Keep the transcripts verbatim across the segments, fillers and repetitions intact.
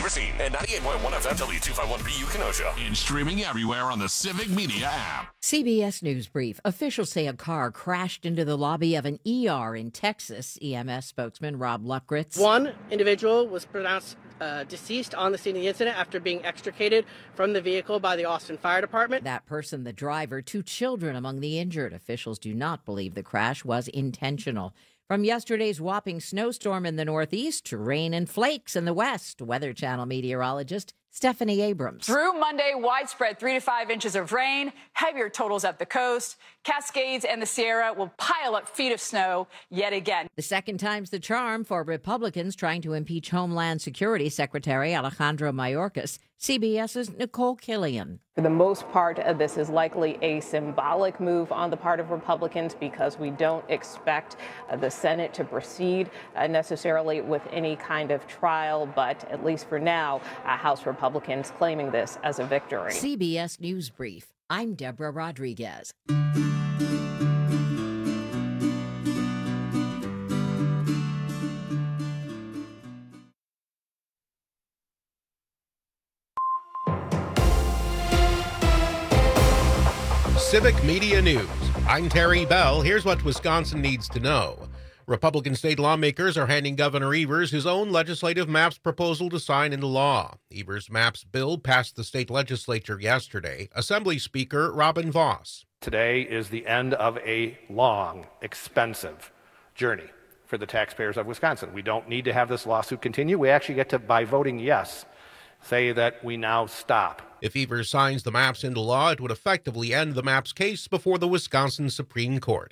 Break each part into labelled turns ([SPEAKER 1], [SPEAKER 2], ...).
[SPEAKER 1] Racine, and ninety-eight point one F M W two fifty-one B U Kenosha.
[SPEAKER 2] And streaming everywhere on the Civic Media app.
[SPEAKER 3] C B S News Brief. Officials say a car crashed into the lobby of an E R in Texas. E M S spokesman Rob Luckritz.
[SPEAKER 4] One individual was pronounced uh, deceased on the scene of the incident after being extricated from the vehicle by the Austin Fire Department.
[SPEAKER 3] That person, the driver, two children among the injured. Officials do not believe the crash was intentional. From yesterday's whopping snowstorm in the northeast to rain and flakes in the west, Weather Channel meteorologist Stephanie Abrams.
[SPEAKER 5] Through Monday, widespread three to five inches of rain, heavier totals at the coast. Cascades and the Sierra will pile up feet of snow yet again.
[SPEAKER 3] The second time's the charm for Republicans trying to impeach Homeland Security Secretary Alejandro Mayorkas. CBS's Nicole Killian.
[SPEAKER 6] For the most part, uh, this is likely a symbolic move on the part of Republicans because we don't expect uh, the Senate to proceed uh, necessarily with any kind of trial. But at least for now, uh, House Republicans claiming this as a victory.
[SPEAKER 3] C B S News Brief. I'm Deborah Rodriguez.
[SPEAKER 7] Civic Media News. I'm Terry Bell. Here's what Wisconsin needs to know. Republican state lawmakers are handing Governor Evers his own legislative maps proposal to sign into law. Evers' maps bill passed the state legislature yesterday. Assembly Speaker Robin Voss.
[SPEAKER 8] Today is the end of a long, expensive journey for the taxpayers of Wisconsin. We don't need to have this lawsuit continue. We actually get to, by voting yes, say that we now stop.
[SPEAKER 7] If Evers signs the maps into law, it would effectively end the maps case before the Wisconsin Supreme Court.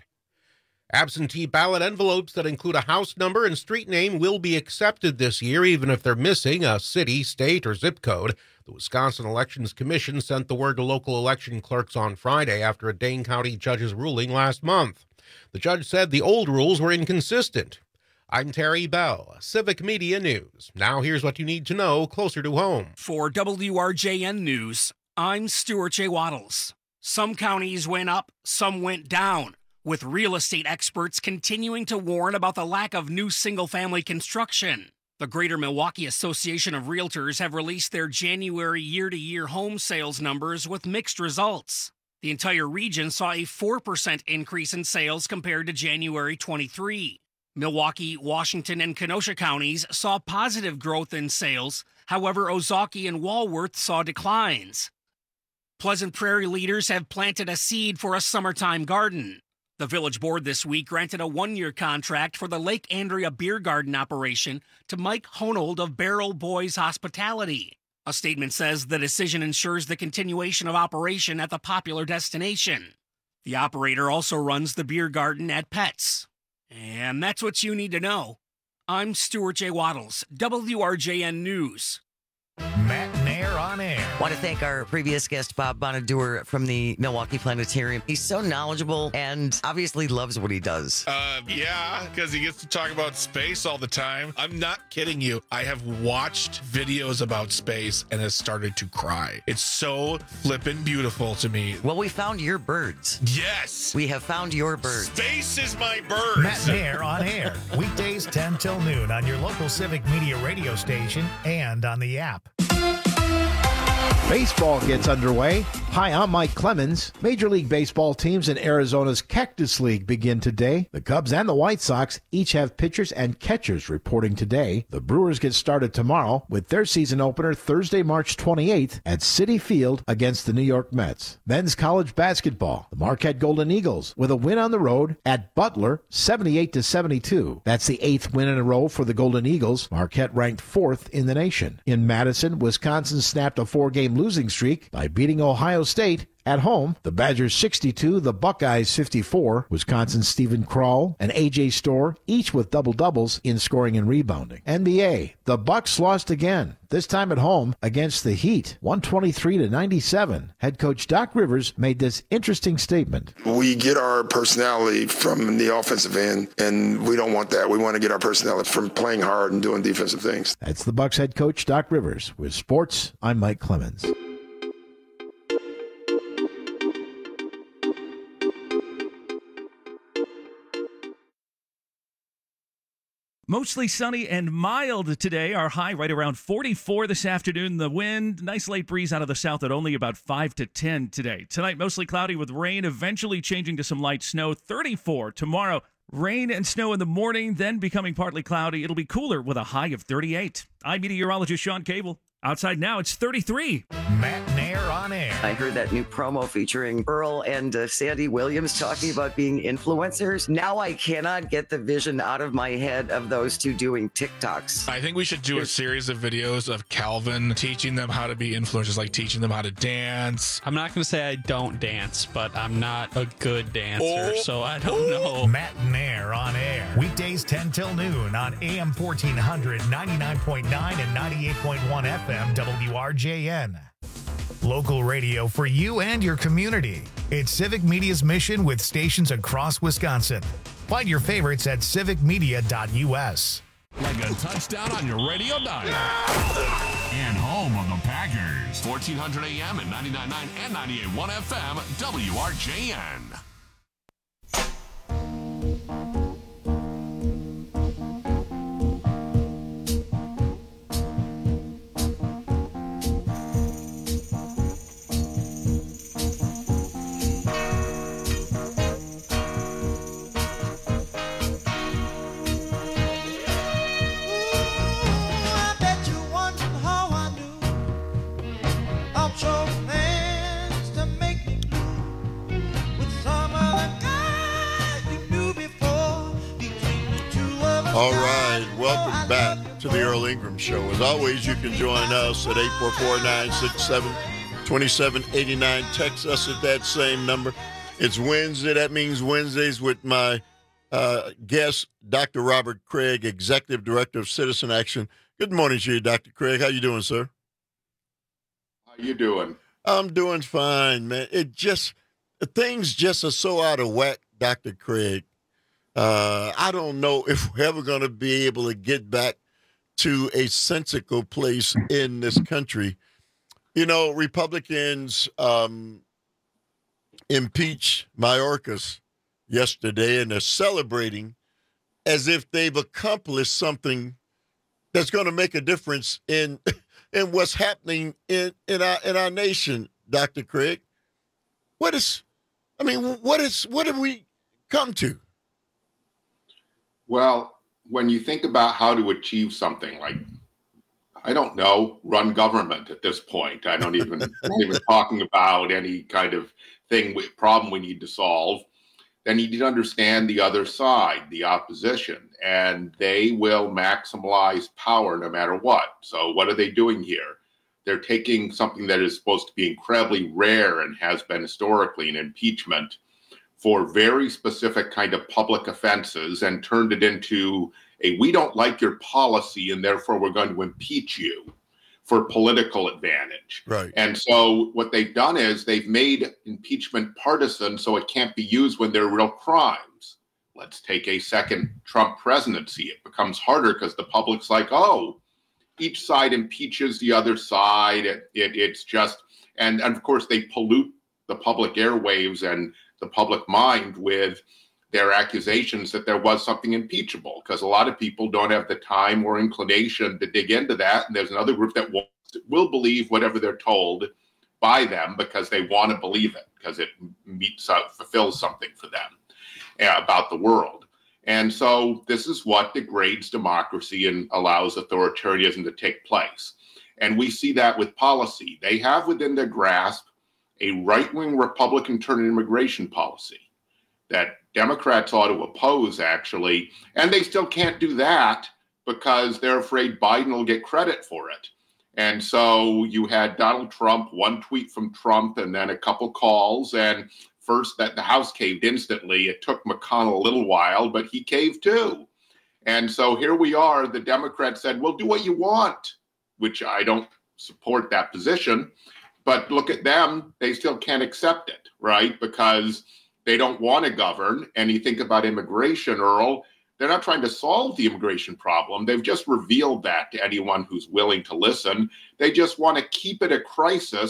[SPEAKER 7] Absentee ballot envelopes that include a house number and street name will be accepted this year, even if they're missing a city, state, or zip code. The Wisconsin Elections Commission sent the word to local election clerks on Friday after a Dane County judge's ruling last month. The judge said the old rules were inconsistent. I'm Terry Bell, Civic Media News. Now here's what you need to know closer to home.
[SPEAKER 9] For W R J N News, I'm Stuart J. Waddles. Some counties went up, some went down, with real estate experts continuing to warn about the lack of new single-family construction. The Greater Milwaukee Association of Realtors have released their January year-to-year home sales numbers with mixed results. The entire region saw a four percent increase in sales compared to January twenty-three. Milwaukee, Washington, and Kenosha counties saw positive growth in sales. However, Ozaukee and Walworth saw declines. Pleasant Prairie leaders have planted a seed for a summertime garden. The village board this week granted a one-year contract for the Lake Andrea Beer Garden operation to Mike Honold of Barrel Boys Hospitality. A statement says the decision ensures the continuation of operation at the popular destination. The operator also runs the beer garden at Pets. And that's what you need to know. I'm Stuart J. Waddles, W R J N News.
[SPEAKER 10] Matt Nair on air.
[SPEAKER 11] Want to thank our previous guest, Bob Bonadur from the Milwaukee Planetarium. He's so knowledgeable and obviously loves what he does.
[SPEAKER 12] Uh, yeah, because he gets to talk about space all the time. I'm not kidding you. I have watched videos about space and has started to cry. It's so flippin' beautiful to me.
[SPEAKER 11] Well, we found your birds.
[SPEAKER 12] Yes.
[SPEAKER 11] We have found your birds.
[SPEAKER 12] Space is my birds.
[SPEAKER 10] Matt Nair on air. Weekdays ten till noon on your local Civic Media radio station and on the app.
[SPEAKER 13] Baseball gets underway. Hi, I'm Mike Clemens. Major League Baseball teams in Arizona's Cactus League begin today. The Cubs and the White Sox each have pitchers and catchers reporting today. The Brewers get started tomorrow with their season opener Thursday, March twenty-eighth at Citi Field against the New York Mets. Men's college basketball. The Marquette Golden Eagles with a win on the road at Butler, seventy-eight to seventy-two. That's the eighth win in a row for the Golden Eagles. Marquette ranked fourth in the nation. In Madison, Wisconsin snapped a four-game losing streak by beating Ohio State at home. The Badgers sixty-two, the Buckeyes fifty-four. Wisconsin's Stephen Kroll and A J Storr, each with double-doubles in scoring and rebounding. N B A, the Bucks lost again, this time at home against the Heat, one twenty-three to ninety-seven. Head coach Doc Rivers made this interesting statement.
[SPEAKER 14] We get our personality from the offensive end, and we don't want that. We want to get our personality from playing hard and doing defensive things.
[SPEAKER 13] That's the Bucks head coach Doc Rivers. With sports, I'm Mike Clemens.
[SPEAKER 15] Mostly sunny and mild today. Our high right around forty-four this afternoon. The wind, nice light breeze out of the south at only about five to ten today. Tonight, mostly cloudy with rain, eventually changing to some light snow. thirty-four tomorrow. Rain and snow in the morning, then becoming partly cloudy. It'll be cooler with a high of thirty-eight. I'm meteorologist Sean Cable. Outside now, it's thirty-three.
[SPEAKER 10] Matt Nair on air.
[SPEAKER 11] I heard that new promo featuring Earl and uh, Sandy Williams talking about being influencers. Now I cannot get the vision out of my head of those two doing TikToks.
[SPEAKER 12] I think we should do a series of videos of Calvin teaching them how to be influencers, like teaching them how to dance.
[SPEAKER 16] I'm not going to say I don't dance, but I'm not a good dancer,
[SPEAKER 12] Oh.
[SPEAKER 16] so I don't know.
[SPEAKER 10] Matt Nair on air. Weekdays ten till noon on A M fourteen hundred, ninety-nine point nine and ninety-eight point one F M W R J N. Local radio for you and your community. It's Civic Media's mission with stations across Wisconsin. Find your favorites at civic media dot U S.
[SPEAKER 2] Like a touchdown on your radio dial. And home of the Packers. fourteen hundred A M and ninety-nine point nine and ninety-eight point one F M, W R J N.
[SPEAKER 17] All right, welcome back to the Earl Ingram Show. As always, you can join us at eight four four, nine six seven, two seven eight nine. Text us at that same number. It's Wednesday. That means Wednesdays with my uh, guest, Doctor Robert Craig, Executive Director of Citizen Action. Good morning to you, Doctor Craig. How you doing, sir?
[SPEAKER 18] How you doing?
[SPEAKER 17] I'm doing fine, man. It just, things just are so out of whack, Doctor Craig. Uh, I don't know if we're ever going to be able to get back to a sensical place in this country. You know, Republicans um, impeached Mayorkas yesterday, and they're celebrating as if they've accomplished something that's going to make a difference in in what's happening in, in our in our nation, Doctor Craig. What is, I mean, what is what have we come to?
[SPEAKER 18] Well, when you think about how to achieve something like, I don't know, run government at this point. I don't even, I'm not even talking about any kind of thing, problem we need to solve. Then you need to understand the other side, the opposition, and they will maximize power no matter what. So what are they doing here? They're taking something that is supposed to be incredibly rare and has been historically an impeachment for very specific kind of public offenses and turned it into a, we don't like your policy and therefore we're going to impeach you for political advantage.
[SPEAKER 17] Right.
[SPEAKER 18] And so what they've done is they've made impeachment partisan so it can't be used when there are real crimes. Let's take a second Trump presidency. It becomes harder because the public's like, oh, each side impeaches the other side. It, it, it's just, and, and of course they pollute the public airwaves and the public mind with their accusations that there was something impeachable, because a lot of people don't have the time or inclination to dig into that. And there's another group that will, will believe whatever they're told by them because they want to believe it, because it meets up, fulfills something for them uh, about the world. And so this is what degrades democracy and allows authoritarianism to take place. And we see that with policy. They have within their grasp a right-wing Republican turn immigration policy that Democrats ought to oppose, actually. And they still can't do that because they're afraid Biden will get credit for it. And so you had Donald Trump, one tweet from Trump, and then a couple calls. And first, that the House caved instantly. It took McConnell a little while, but he caved too. And so here we are. The Democrats said, well, do what you want, which I don't support that position. But look at them, they still can't accept it, right? Because they don't want to govern. And you think about immigration, Earl, they're not trying to solve the immigration problem. They've just revealed that to anyone who's willing to listen. They just want to keep it a crisis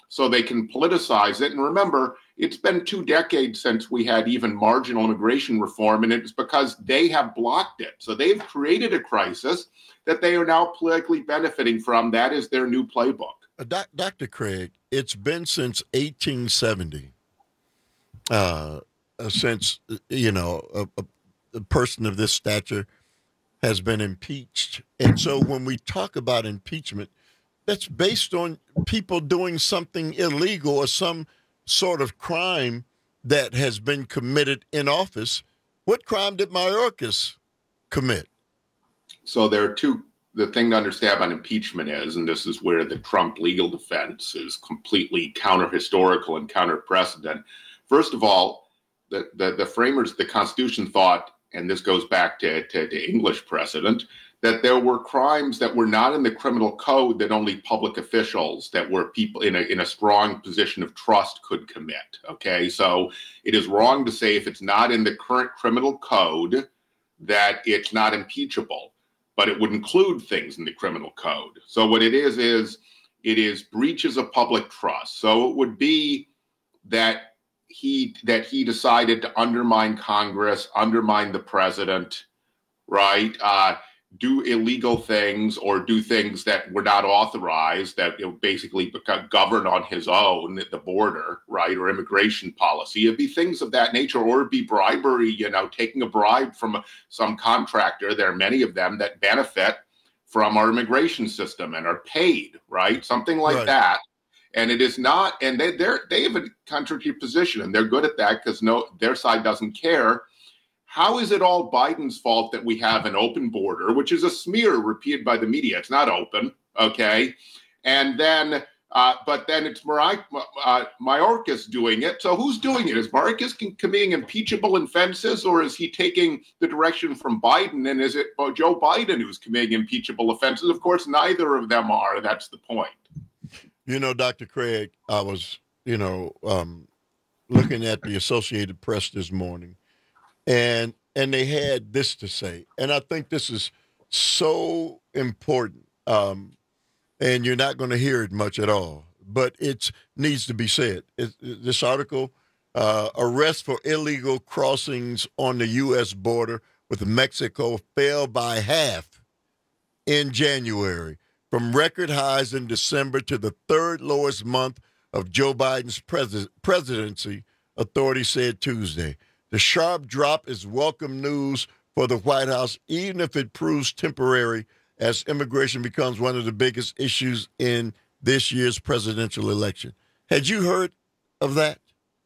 [SPEAKER 18] so they can politicize it. And remember, it's been two decades since we had even marginal immigration reform, and it's because they have blocked it. So they've created a crisis that they are now politically benefiting from. That is their new playbook.
[SPEAKER 17] Uh, doc, Doctor Craig, it's been since eighteen seventy, uh, uh, since, you know, a, a, a person of this stature has been impeached. And so when we talk about impeachment, that's based on people doing something illegal or some sort of crime that has been committed in office. What crime did Mayorkas commit?
[SPEAKER 18] So there are two. The thing to understand about impeachment is, and this is where the Trump legal defense is completely counter-historical and counter-precedent. First of all, the, the, the framers of the Constitution thought, and this goes back to, to, to English precedent, that there were crimes that were not in the criminal code that only public officials that were people in a in a strong position of trust could commit. Okay, so it is wrong to say if it's not in the current criminal code that it's not impeachable, but it would include things in the criminal code. So what it is is it is breaches of public trust. So it would be that he that he decided to undermine Congress, undermine the president, right? Uh, do illegal things or do things that were not authorized, that it basically become govern on his own at the border, right, or immigration policy. It'd be things of that nature, or it'd be bribery, you know, taking a bribe from some contractor. There are many of them that benefit from our immigration system and are paid, right, something like
[SPEAKER 17] Right.
[SPEAKER 18] that. And it is not, and they they're, they have a contrary position, and they're good at that because no, their side doesn't care. How is it all Biden's fault that we have an open border, which is a smear repeated by the media? It's not open, okay? And then, uh, but then it's Mar- uh, Mayorkas doing it. So who's doing it? Is Mayorkas committing impeachable offenses, or is he taking the direction from Biden? And is it oh, Joe Biden who's committing impeachable offenses? Of course, neither of them are. That's the point.
[SPEAKER 17] You know, Doctor Craig, I was, you know, um, looking at the Associated Press this morning, and and they had this to say, and I think this is so important, um, and you're not going to hear it much at all, but it needs to be said. It, this article, uh, arrests for illegal crossings on the U S border with Mexico fell by half in January, from record highs in December to the third lowest month of Joe Biden's pres- presidency, authorities said Tuesday. The sharp drop is welcome news for the White House, even if it proves temporary, as immigration becomes one of the biggest issues in this year's presidential election. Had you heard of that?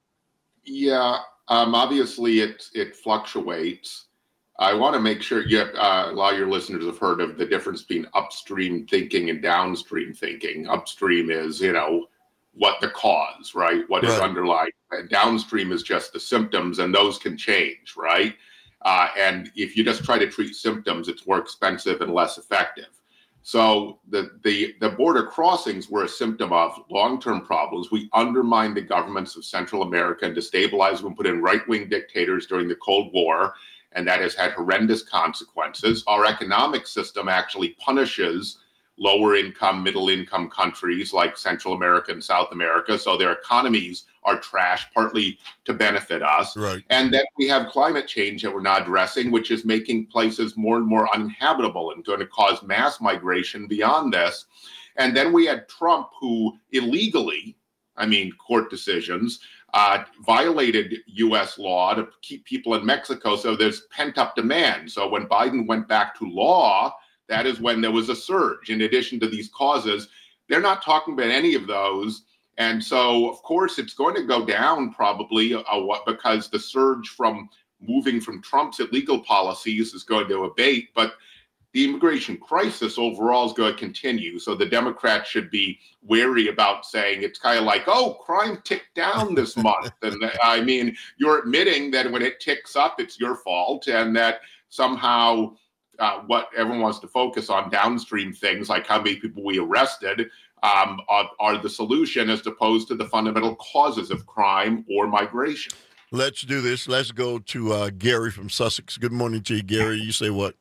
[SPEAKER 18] Yeah, um, obviously it it fluctuates. I want to make sure you, uh, a lot of your listeners have heard of the difference between upstream thinking and downstream thinking. Upstream is, you know, what the cause, right? What is
[SPEAKER 17] Right.
[SPEAKER 18] underlying. And downstream is just the symptoms, and those can change, right? Uh, and if you just try to treat symptoms, it's more expensive and less effective. So the, the, the border crossings were a symptom of long-term problems. We undermined the governments of Central America and destabilized them, put in right-wing dictators during the Cold War, and that has had horrendous consequences. Our economic system actually punishes lower income, middle income countries like Central America and South America. So their economies are trashed, partly to benefit us.
[SPEAKER 17] Right.
[SPEAKER 18] And then we have climate change that we're not addressing, which is making places more and more uninhabitable and going to cause mass migration beyond this. And then we had Trump, who illegally, I mean, court decisions, uh, violated U S law to keep people in Mexico. So there's pent up demand. So when Biden went back to law, that is when there was a surge. In addition to these causes, they're not talking about any of those. And so, of course, it's going to go down probably uh, what, because the surge from moving from Trump's illegal policies is going to abate. But the immigration crisis overall is going to continue. So the Democrats should be wary about saying it's kind of like, oh, crime ticked down this month. And I mean, you're admitting that when it ticks up, it's your fault, and that somehow uh, what everyone wants to focus on, downstream things like how many people we arrested, um, are, are the solution as opposed to the fundamental causes of crime or migration.
[SPEAKER 17] Let's do this. Let's go to uh, Gary from Sussex. Good morning to you, Gary. You say what?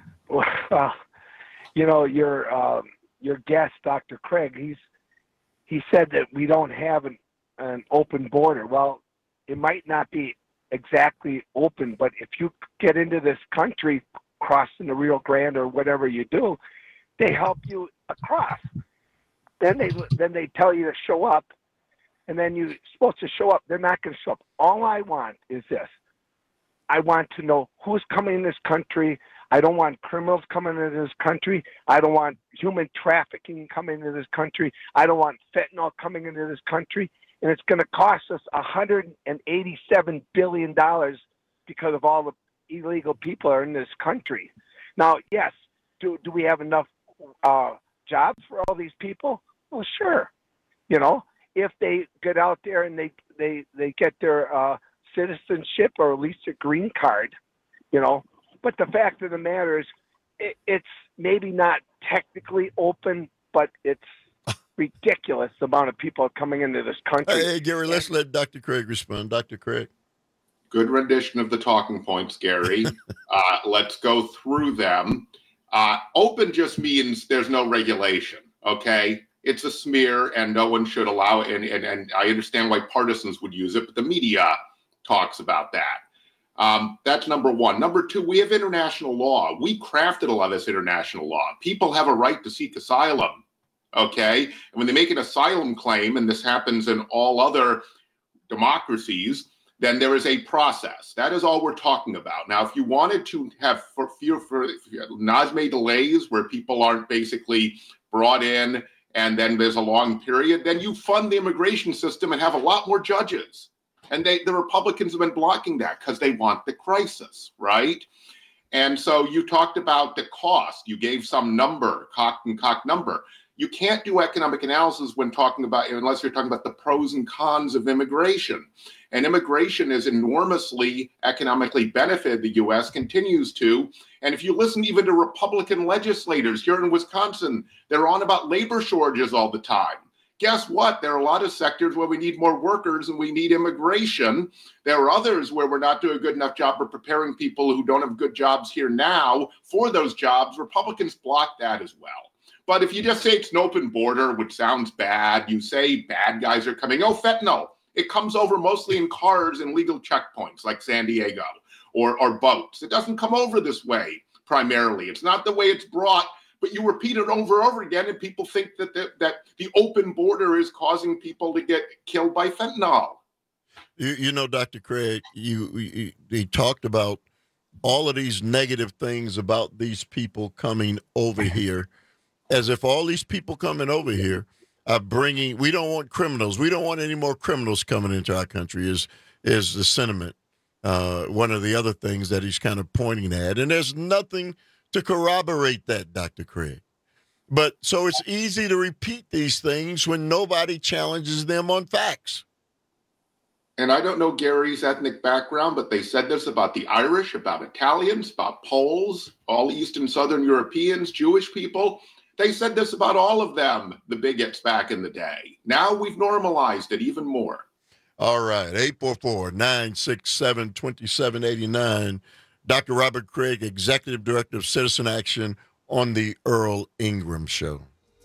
[SPEAKER 19] Well, you know, your uh, your guest, Doctor Craig, he's he said that we don't have an, an open border. Well, it might not be exactly open, but if you get into this country, crossing the Rio Grande or whatever you do, they help you across. Then they then they tell you to show up, and then you're supposed to show up. They're not going to show up. All I want is this. I want to know who's coming in this country. I don't want criminals coming into this country. I don't want human trafficking coming into this country. I don't want fentanyl coming into this country. And it's going to cost us one hundred eighty-seven billion dollars because of all the illegal people are in this country. Now, yes, do do we have enough uh, jobs for all these people? Well, sure. You know, if they get out there and they they, they get their uh, citizenship or at least a green card, you know. But the fact of the matter is, it, it's maybe not technically open, but it's ridiculous the amount of people coming into this country.
[SPEAKER 17] Hey, Gary, let's let Doctor Craig respond. Doctor Craig.
[SPEAKER 18] Good rendition of the talking points, Gary. uh, let's go through them. Uh, open just means there's no regulation, okay? It's a smear, and no one should allow it. And, and, and I understand why partisans would use it, but the media talks about that. Um, that's number one. Number two, we have international law. We crafted a lot of this international law. People have a right to seek asylum, okay? And when they make an asylum claim, and this happens in all other democracies, then there is a process. That is all we're talking about. Now, if you wanted to have for fear for Nazme delays where people aren't basically brought in and then there's a long period, then you fund the immigration system and have a lot more judges. And they, the Republicans have been blocking that because they want the crisis, right? And so you talked about the cost. You gave some number, cock and cock number. You can't do economic analysis when talking about, unless you're talking about the pros and cons of immigration. And immigration is enormously economically benefited the U S, continues to. And if you listen even to Republican legislators here in Wisconsin, they're on about labor shortages all the time. Guess what? There are a lot of sectors where we need more workers and we need immigration. There are others where we're not doing a good enough job of preparing people who don't have good jobs here now for those jobs. Republicans block that as well. But if you just say it's an open border, which sounds bad, you say bad guys are coming. Oh, fentanyl. It comes over mostly in cars and legal checkpoints like San Diego or, or boats. It doesn't come over this way primarily. It's not the way it's brought, but you repeat it over and over again, and people think that the, that the open border is causing people to get killed by fentanyl.
[SPEAKER 17] You, you know, Doctor Craig, you, you he talked about all of these negative things about these people coming over here, as if all these people coming over here are bringing. We don't want criminals. We don't want any more criminals coming into our country. Is is the sentiment? Uh, one of the other things that he's kind of pointing at, and there's nothing to corroborate that, Doctor Craig. But so it's easy to repeat these things when nobody challenges them on facts.
[SPEAKER 18] And I don't know Gary's ethnic background, but they said this about the Irish, about Italians, about Poles, all East and Southern Europeans, Jewish people. They said this about all of them, the bigots back in the day. Now we've normalized it even more.
[SPEAKER 17] All right, eight four four, nine six seven, two seven eight nine. Doctor Robert Craig, Executive Director of Citizen Action on the Earl Ingram Show.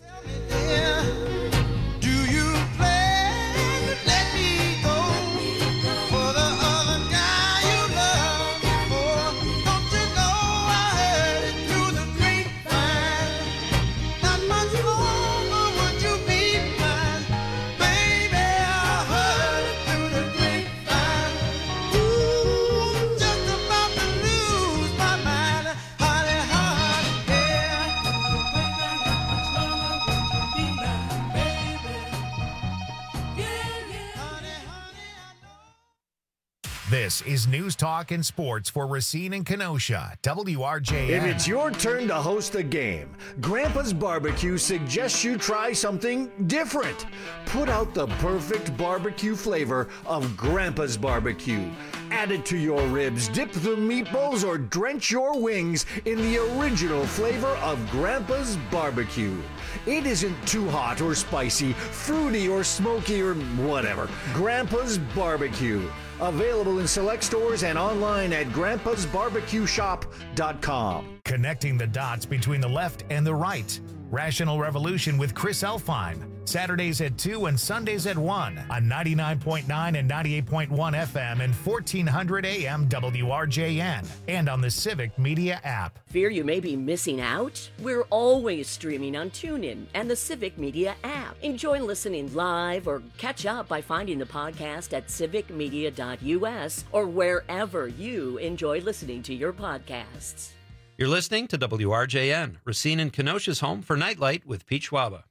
[SPEAKER 10] This is News Talk and Sports for Racine and Kenosha, W R J N.
[SPEAKER 20] If it's your turn to host a game, Grandpa's Barbecue suggests you try something different. Put out the perfect barbecue flavor of Grandpa's Barbecue. Add it to your ribs, dip the meatballs, or drench your wings in the original flavor of Grandpa's Barbecue. It isn't too hot or spicy, fruity or smoky or whatever. Grandpa's Barbecue. Available in select stores and online at grandpas barbecue shop dot com.
[SPEAKER 10] Connecting the dots between the left and the right. Rational Revolution with Chris Elfheim, Saturdays at two and Sundays at one on ninety-nine point nine and ninety-eight point one F M and fourteen hundred A M W R J N, and on the Civic Media app.
[SPEAKER 21] Fear you may be missing out? We're always streaming on TuneIn and the Civic Media app. Enjoy listening live or catch up by finding the podcast at civic media dot U S or wherever you enjoy listening to your podcasts.
[SPEAKER 22] You're listening to W R J N, Racine and Kenosha's home for Nightlight with Pete Schwaba.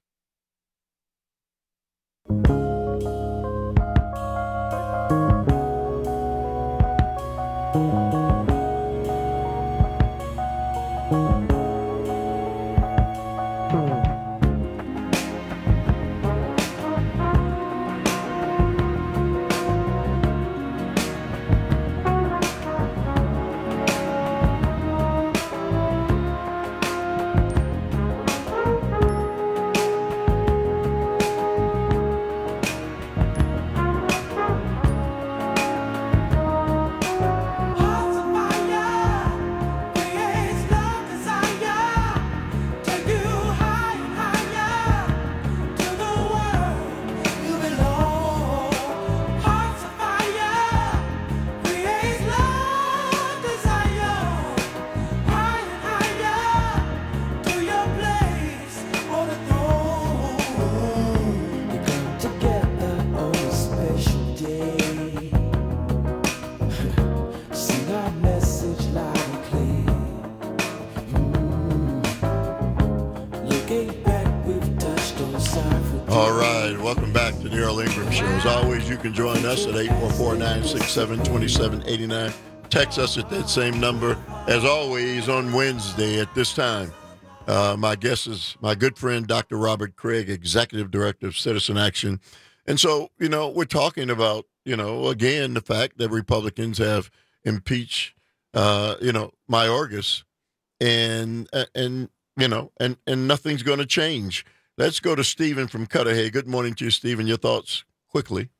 [SPEAKER 17] You can join us at eight four four, nine six seven, two seven eight nine. Text us at that same number. As always, on Wednesday at this time, uh, my guest is my good friend, Doctor Robert Craig, Executive Director of Citizen Action. And so, you know, we're talking about, you know, again, the fact that Republicans have impeached, uh, you know, Mayorkas, and, and you know, and, and nothing's going to change. Let's go to Stephen from Cudahy. Good morning to you, Stephen. Your thoughts quickly.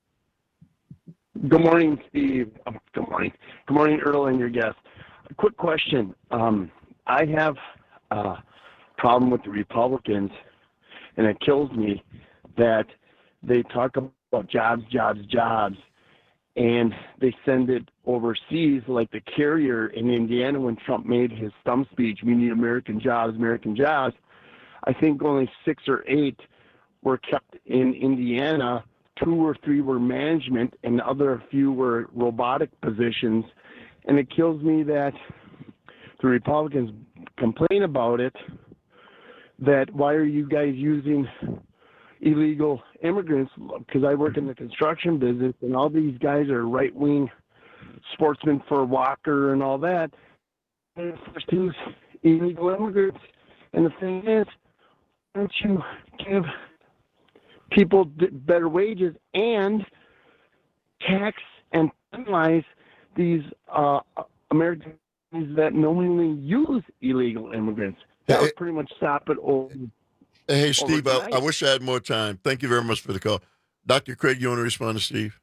[SPEAKER 23] Good morning, Steve. Oh, good morning. Good morning, Earl, and your guest. A quick question. Um, I have a problem with the Republicans, and it kills me that they talk about jobs, jobs, jobs, and they send it overseas like the carrier in Indiana when Trump made his stump speech, we need American jobs, American jobs. I think only six or eight were kept in Indiana. Two or three were management, and the other few were robotic positions. And it kills me that the Republicans complain about it, that why are you guys using illegal immigrants? Because I work in the construction business, and all these guys are right-wing sportsmen for Walker and all that. And the first two illegal immigrants. And the thing is, why don't you give people better wages and tax and penalize these uh, Americans that knowingly use illegal immigrants? That would pretty much stop it all.
[SPEAKER 17] Hey, Steve, I, I wish I had more time. Thank you very much for the call. Doctor Craig, you want to respond to Steve?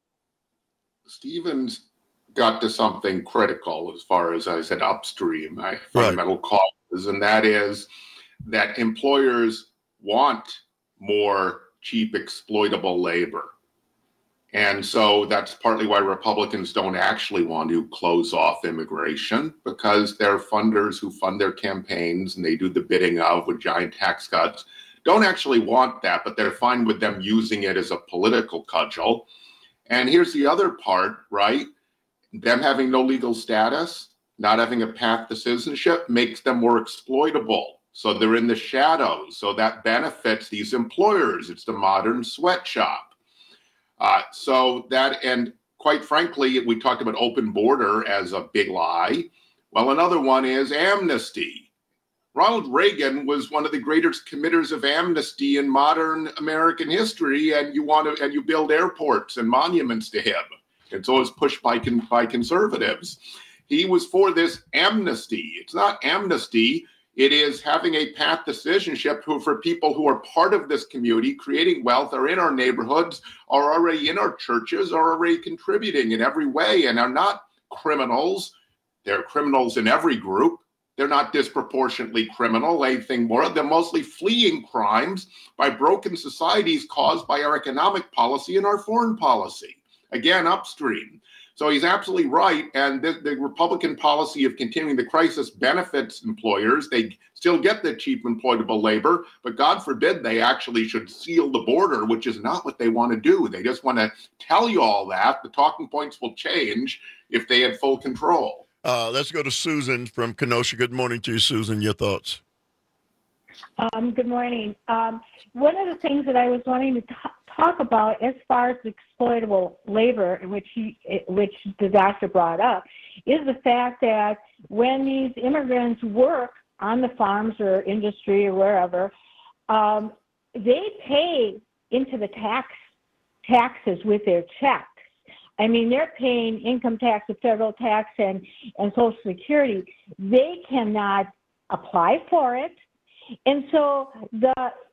[SPEAKER 18] Stevens got to something critical as far as I said upstream, right? Fundamental causes, and that is that employers want more cheap, exploitable labor. And so that's partly why Republicans don't actually want to close off immigration, because their funders who fund their campaigns and they do the bidding of with giant tax cuts don't actually want that, but they're fine with them using it as a political cudgel. And here's the other part, right? Them having no legal status, not having a path to citizenship makes them more exploitable. So they're in the shadows. So that benefits these employers. It's the modern sweatshop. Uh, so that, and quite frankly, we talked about open border as a big lie. Well, another one is amnesty. Ronald Reagan was one of the greatest committers of amnesty in modern American history, and you want to, and you build airports and monuments to him. And so it's pushed by by conservatives. He was for this amnesty. It's not amnesty. It is having a path to citizenship who, for people who are part of this community, creating wealth, are in our neighborhoods, are already in our churches, are already contributing in every way, and are not criminals. They're criminals in every group, They're not disproportionately criminal, anything more. They're mostly fleeing crimes by broken societies caused by our economic policy and our foreign policy. Again, upstream. So he's absolutely right. And the, the Republican policy of continuing the crisis benefits employers. They still get the cheap employable labor, but God forbid they actually should seal the border, which is not what they want to do. They just want to tell you all that. The talking points will change if they had full control.
[SPEAKER 17] Uh, let's go to Susan from Kenosha. Good morning to you, Susan. Your thoughts?
[SPEAKER 1] Um, good morning. Um, one of the things that I was wanting to t- talk about as far as exploitable labor, which he, which the doctor brought up, is the fact that when these immigrants work on the farms or industry or wherever, um, they pay into the tax taxes with their checks. I mean, they're paying income tax, the federal tax, and, and Social Security. They cannot apply for it. And so the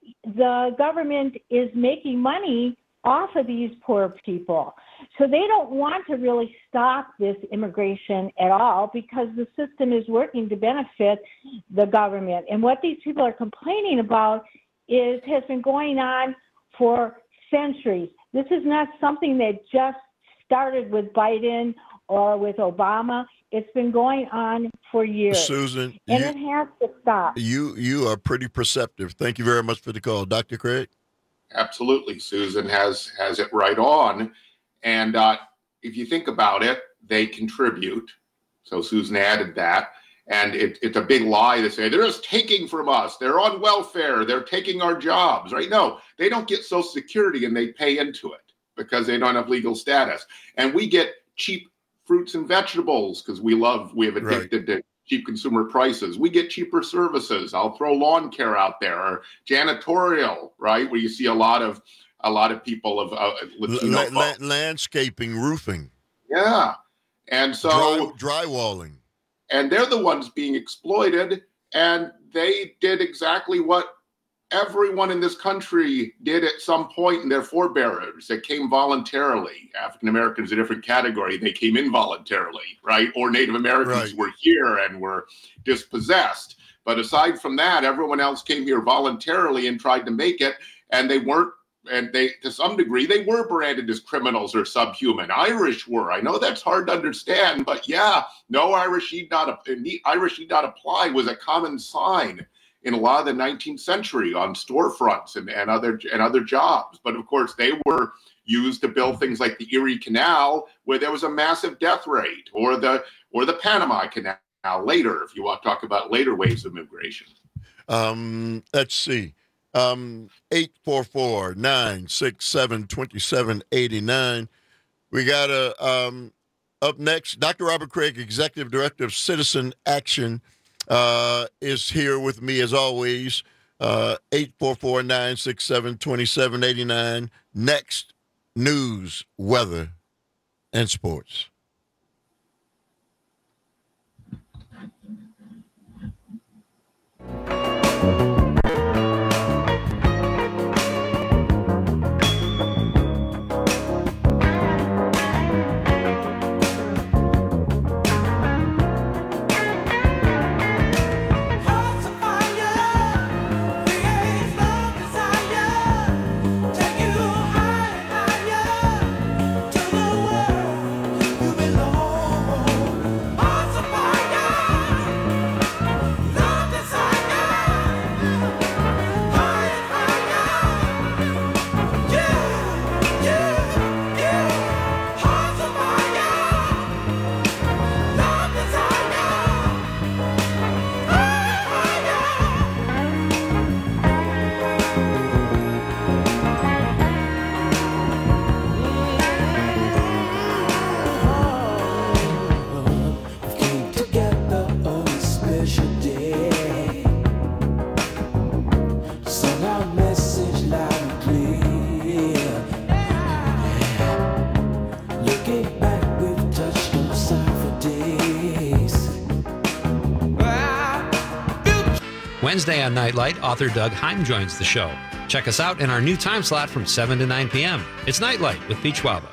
[SPEAKER 1] the government is making money off of these poor people. So they don't want to really stop this immigration at all because the system is working to benefit the government. And what these people are complaining about is has been going on for centuries. This is not something that just started with Biden or with Obama. It's been going on for years.
[SPEAKER 17] Susan,
[SPEAKER 1] and
[SPEAKER 17] you,
[SPEAKER 1] it has to stop.
[SPEAKER 17] You you are pretty perceptive. Thank you very much for the call. Doctor Craig?
[SPEAKER 18] Absolutely. Susan has, has it right on. And uh, if you think about it, they contribute. So Susan added that. And it, it's a big lie to say they're just taking from us. They're on welfare. They're taking our jobs, right? No, they don't get Social Security and they pay into it because they don't have legal status. And we get cheap fruits and vegetables because we love, we have addicted right. to cheap consumer prices. We get cheaper services. I'll throw lawn care out there, or janitorial, right? Where you see a lot of a lot of people of uh, Latino
[SPEAKER 17] la- la- landscaping, roofing.
[SPEAKER 18] Yeah, and so
[SPEAKER 17] Dry, drywalling.
[SPEAKER 18] And they're the ones being exploited, and they did exactly what everyone in this country did at some point in their forebears. They came voluntarily. African Americans, a different category, they came involuntarily, right? Or Native Americans
[SPEAKER 17] right.
[SPEAKER 18] were here and were dispossessed. But aside from that, everyone else came here voluntarily and tried to make it, and they weren't, and they, to some degree, they were branded as criminals or subhuman. Irish were. I know that's hard to understand, but yeah, no Irish need not, Irish need not apply was a common sign in a lot of the nineteenth century on storefronts and, and other and other jobs. But of course, they were used to build things like the Erie Canal, where there was a massive death rate, or the or the Panama Canal later, if you want to talk about later waves of immigration.
[SPEAKER 17] Um, let's see. Um, eight four four, nine six seven, two seven eight nine. We got a, um, up next, Doctor Robert Craig, Executive Director of Citizen Action, uh, is here with me as always. Uh, eight four four, nine six seven, two seven eight nine. Next, news, weather, and sports.
[SPEAKER 22] Wednesday on Nightlight, author Doug Heim joins the show. Check us out in our new time slot from seven to nine p.m. It's Nightlight with Pete Schwalbe.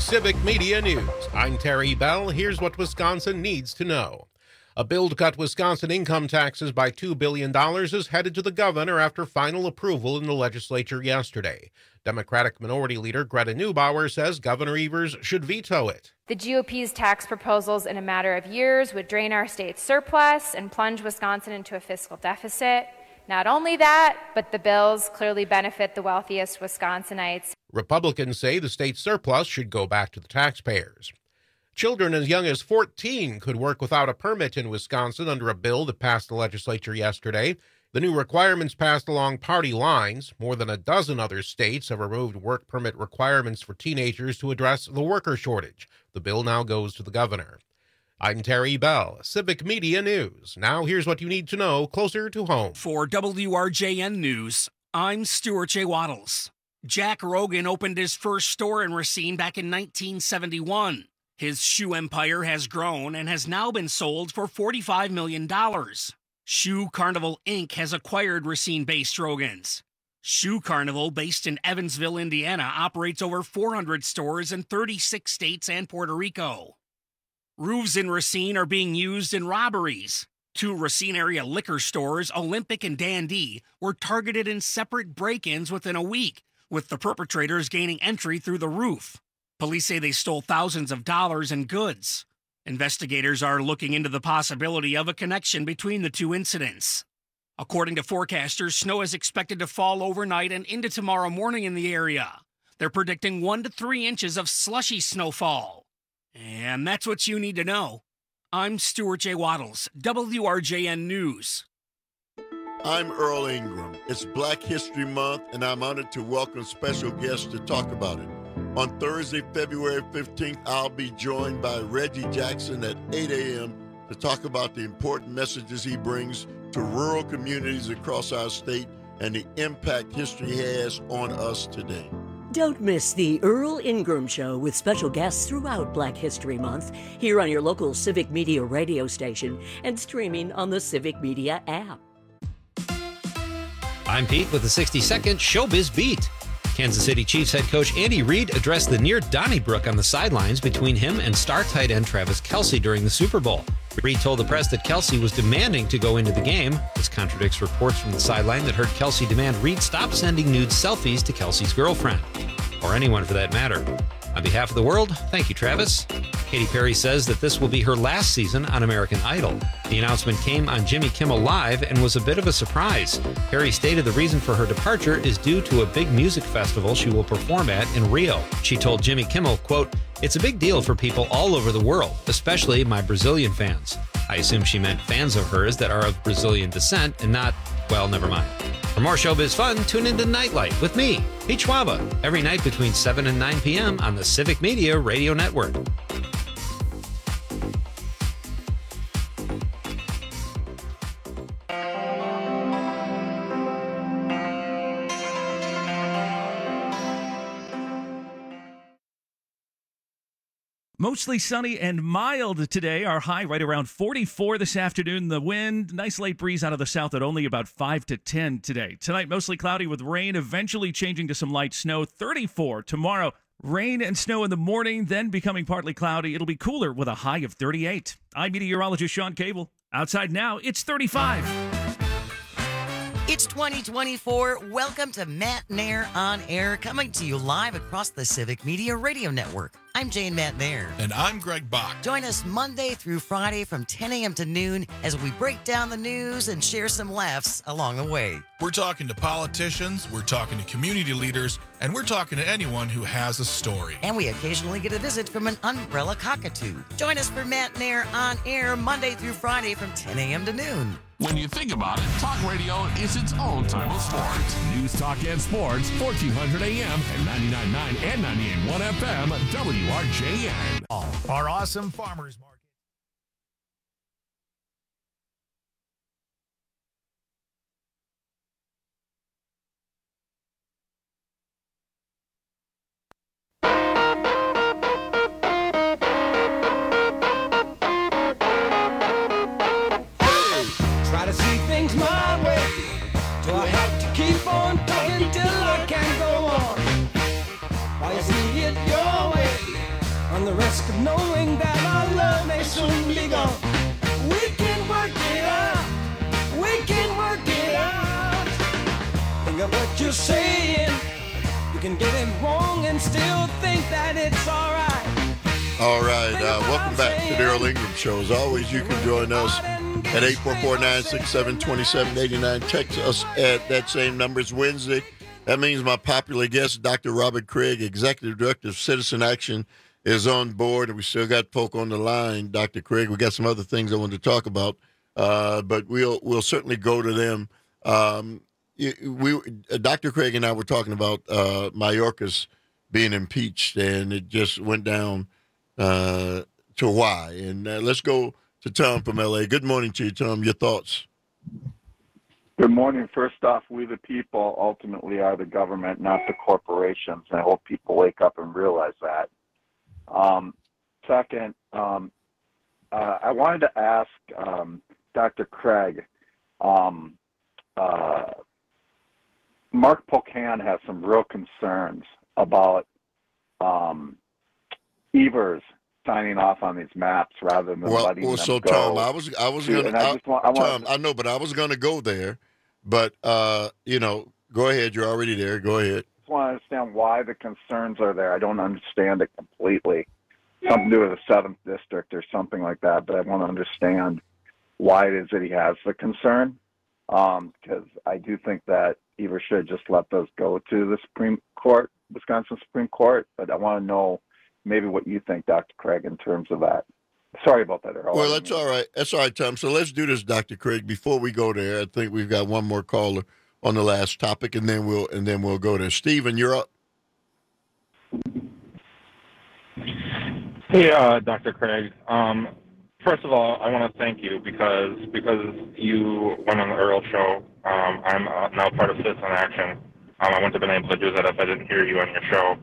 [SPEAKER 7] Civic Media News. I'm Terry Bell. Here's what Wisconsin needs to know. A bill to cut Wisconsin income taxes by two billion dollars is headed to the governor after final approval in the legislature yesterday. Democratic Minority Leader Greta Neubauer says Governor Evers should veto it.
[SPEAKER 4] The G O P's tax proposals in a matter of years would drain our state's surplus and plunge Wisconsin into a fiscal deficit. Not only that, but the bills clearly benefit the wealthiest Wisconsinites.
[SPEAKER 7] Republicans say the state's surplus should go back to the taxpayers. Children as young as fourteen could work without a permit in Wisconsin under a bill that passed the legislature yesterday. The new requirements passed along party lines. More than a dozen other states have removed work permit requirements for teenagers to address the worker shortage. The bill now goes to the governor. I'm Terry Bell, Civic Media News. Now here's what you need to know closer to home.
[SPEAKER 9] For W R J N News, I'm Stuart J. Waddles. Jack Rogan opened his first store in Racine back in nineteen seventy-one. His shoe empire has grown and has now been sold for forty-five million dollars. Shoe Carnival Incorporated has acquired Racine-based Rogans. Shoe Carnival, based in Evansville, Indiana, operates over four hundred stores in thirty-six states and Puerto Rico. Roofs in Racine are being used in robberies. Two Racine area liquor stores, Olympic and Dandy, were targeted in separate break-ins within a week, with the perpetrators gaining entry through the roof. Police say they stole thousands of dollars in goods. Investigators are looking into the possibility of a connection between the two incidents. According to forecasters, snow is expected to fall overnight and into tomorrow morning in the area. They're predicting one to three inches of slushy snowfall. And that's what you need to know. I'm Stuart J. Waddles, W R J N News.
[SPEAKER 17] I'm Earl Ingram. It's Black History Month, and I'm honored to welcome special guests to talk about it. On Thursday, February fifteenth, I'll be joined by Reggie Jackson at eight a.m. to talk about the important messages he brings to rural communities across our state and the impact history has on us today.
[SPEAKER 21] Don't miss the Earl Ingram Show with special guests throughout Black History Month here on your local Civic Media radio station and streaming on the Civic Media app.
[SPEAKER 22] I'm Pete with the sixty-second Showbiz Beat. Kansas City Chiefs head coach Andy Reid addressed the near Donnybrook on the sidelines between him and star tight end Travis Kelce during the Super Bowl. Reid told the press that Kelce was demanding to go into the game. This contradicts reports from the sideline that heard Kelce demand Reid stop sending nude selfies to Kelce's girlfriend, or anyone for that matter. On behalf of the world, thank you, Travis. Katy Perry says that this will be her last season on American Idol. The announcement came on Jimmy Kimmel Live and was a bit of a surprise. Perry stated the reason for her departure is due to a big music festival she will perform at in Rio. She told Jimmy Kimmel, quote, "It's a big deal for people all over the world, especially my Brazilian fans." I assume she meant fans of hers that are of Brazilian descent and not, well, never mind. For more showbiz fun, tune into Nightlight with me, Pete Schwaba, every night between seven and nine p.m. on the Civic Media Radio Network.
[SPEAKER 15] Mostly sunny and mild today. Our high right around forty-four this afternoon. The wind, nice light breeze out of the south at only about five to ten today. Tonight, mostly cloudy with rain, eventually changing to some light snow. thirty-four tomorrow. Rain and snow in the morning, then becoming partly cloudy. It'll be cooler with a high of thirty-eight. I'm meteorologist Sean Cable. Outside now, it's thirty-five.
[SPEAKER 5] It's twenty twenty-four. Welcome to Matt Nair on Air, coming to you live across the Civic Media Radio Network. I'm Jane Matt Nair.
[SPEAKER 12] And I'm Greg Bach.
[SPEAKER 5] Join us Monday through Friday from ten a.m. to noon as we break down the news and share some laughs along the way.
[SPEAKER 12] We're talking to politicians, we're talking to community leaders, and we're talking to anyone who has a story.
[SPEAKER 5] And we occasionally get a visit from an umbrella cockatoo. Join us for Matt Nair on Air Monday through Friday from ten a.m. to noon.
[SPEAKER 2] When you think about it, talk radio is its own type of sports. News, talk, and sports, fourteen hundred A M and ninety-nine point nine and ninety-eight point one F M, W R J N.
[SPEAKER 10] Our awesome farmers market.
[SPEAKER 6] Try to see things my way. Do I have to keep on talking till I can't go on? While you see it your way, on the risk of knowing that our love may soon be gone. We can work it out. We can work it out. Think of what you're saying. You can get it wrong and still think that it's all right.
[SPEAKER 17] All right, uh, welcome back to the Earl Ingram Show. As always, you can join us at eight four four, nine six seven, two seven eight nine. Text us at that same number. It's Wednesday. That means my popular guest, Doctor Robert Craig, Executive Director of Citizen Action, is on board. And we still got folk on the line, Doctor Craig. We got some other things I wanted to talk about, uh, but we'll we'll certainly go to them. Um, we, Doctor Craig and I were talking about uh, Mayorkas being impeached, and it just went down uh, to why. And uh, let's go to Tom from L A. Good morning to you, Tom. Your thoughts?
[SPEAKER 3] Good morning. First off, we the people ultimately are the government, not the corporations. I hope people wake up and realize that. Um, second, um, uh, I wanted to ask um, Doctor Craig, um, uh, Mark Pocan has some real concerns about um, Evers signing off on these maps rather than
[SPEAKER 17] well,
[SPEAKER 3] letting
[SPEAKER 17] well,
[SPEAKER 3] them
[SPEAKER 17] so
[SPEAKER 3] go.
[SPEAKER 17] Tom, I was I was going to
[SPEAKER 3] I just want, I
[SPEAKER 17] Tom,
[SPEAKER 3] want
[SPEAKER 17] I know, but I was going to go there. But uh, you know, go ahead. You're already there. Go ahead.
[SPEAKER 3] I just want to understand why the concerns are there. I don't understand it completely. Something to do with the seventh district or something like that. But I want to understand why it is that he has the concern. Because um, I do think that Evers should just let those go to the Supreme Court, Wisconsin Supreme Court. But I want to know maybe what you think, Doctor Craig, in terms of that. Sorry about that, Earl.
[SPEAKER 17] Well, that's all right. That's all right, Tom. So let's do this, Doctor Craig. Before we go there, I think we've got one more caller on the last topic, and then we'll and then we'll go there. Stephen, you're up.
[SPEAKER 8] Hey, uh, Doctor Craig. Um, first of all, I want to thank you because because you went on the Earl Show. Um, I'm uh, now part of Citizen Action. Um, I wouldn't have been able to do that if I didn't hear you on your show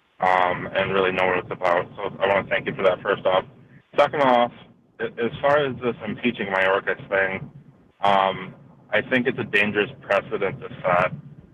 [SPEAKER 8] um, and really know what it's about. So I want to thank you for that, first off. Second off, as far as this impeaching Mayorkas thing, um, I think it's a dangerous precedent to set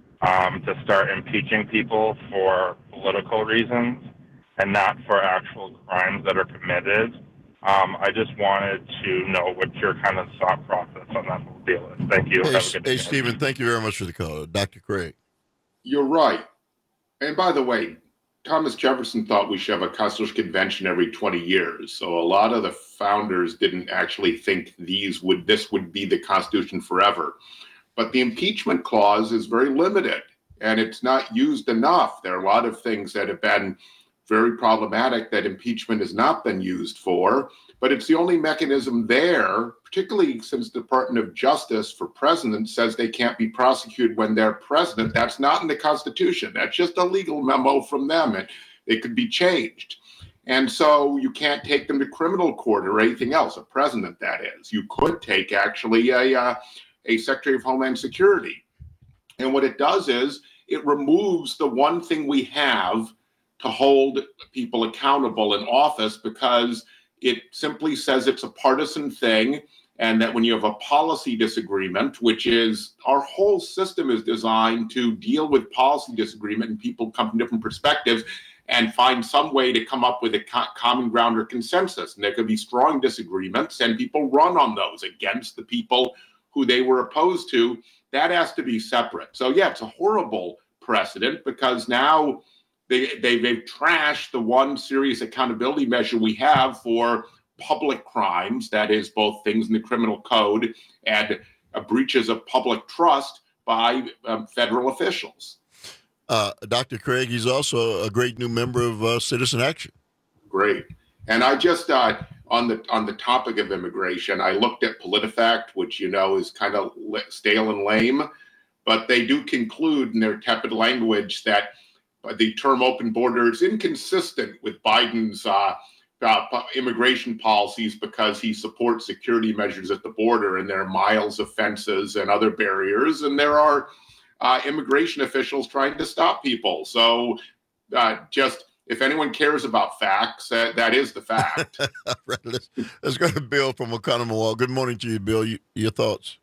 [SPEAKER 8] um, to start impeaching people for political reasons and not for actual crimes that are committed. Um, I just wanted to know what your kind of thought process on that whole deal is. Thank you.
[SPEAKER 17] Hey,
[SPEAKER 8] Have a good
[SPEAKER 17] hey
[SPEAKER 8] day.
[SPEAKER 17] Stephen, thank you very much for the call. Doctor Craig.
[SPEAKER 18] You're right. And by the way, Thomas Jefferson thought we should have a constitutional convention every twenty years. So a lot of the founders didn't actually think these would this would be the Constitution forever. But the impeachment clause is very limited, and it's not used enough. There are a lot of things that have been very problematic that impeachment has not been used for, but it's the only mechanism there, particularly since the Department of Justice for president says they can't be prosecuted when they're president. That's not in the Constitution. That's just a legal memo from them, and it could be changed. And so you can't take them to criminal court or anything else, a president, that is. You could take, actually, a, uh, a Secretary of Homeland Security. And what it does is it removes the one thing we have to hold people accountable in office, because it simply says it's a partisan thing, and that when you have a policy disagreement, which is our whole system is designed to deal with policy disagreement and people come from different perspectives and find some way to come up with a co- common ground or consensus. And there could be strong disagreements and people run on those against the people who they were opposed to. That has to be separate. So yeah, it's a horrible precedent, because now They, they, they've trashed the one serious accountability measure we have for public crimes, that is both things in the criminal code and uh, breaches of public trust by um, federal officials.
[SPEAKER 17] Uh, Doctor Craig, he's also a great new member of uh, Citizen Action.
[SPEAKER 18] Great. And I just, uh, on the on the topic of immigration, I looked at PolitiFact, which, you know, is kind of stale and lame, but they do conclude in their tepid language that the term open border is inconsistent with Biden's uh, uh, immigration policies, because he supports security measures at the border, and there are miles of fences and other barriers, and there are uh, immigration officials trying to stop people. So uh, just, if anyone cares about facts, uh, that is the fact.
[SPEAKER 17] Right, let's, let's go to Bill from Oconomowoc. Good morning to you, Bill. You, your thoughts?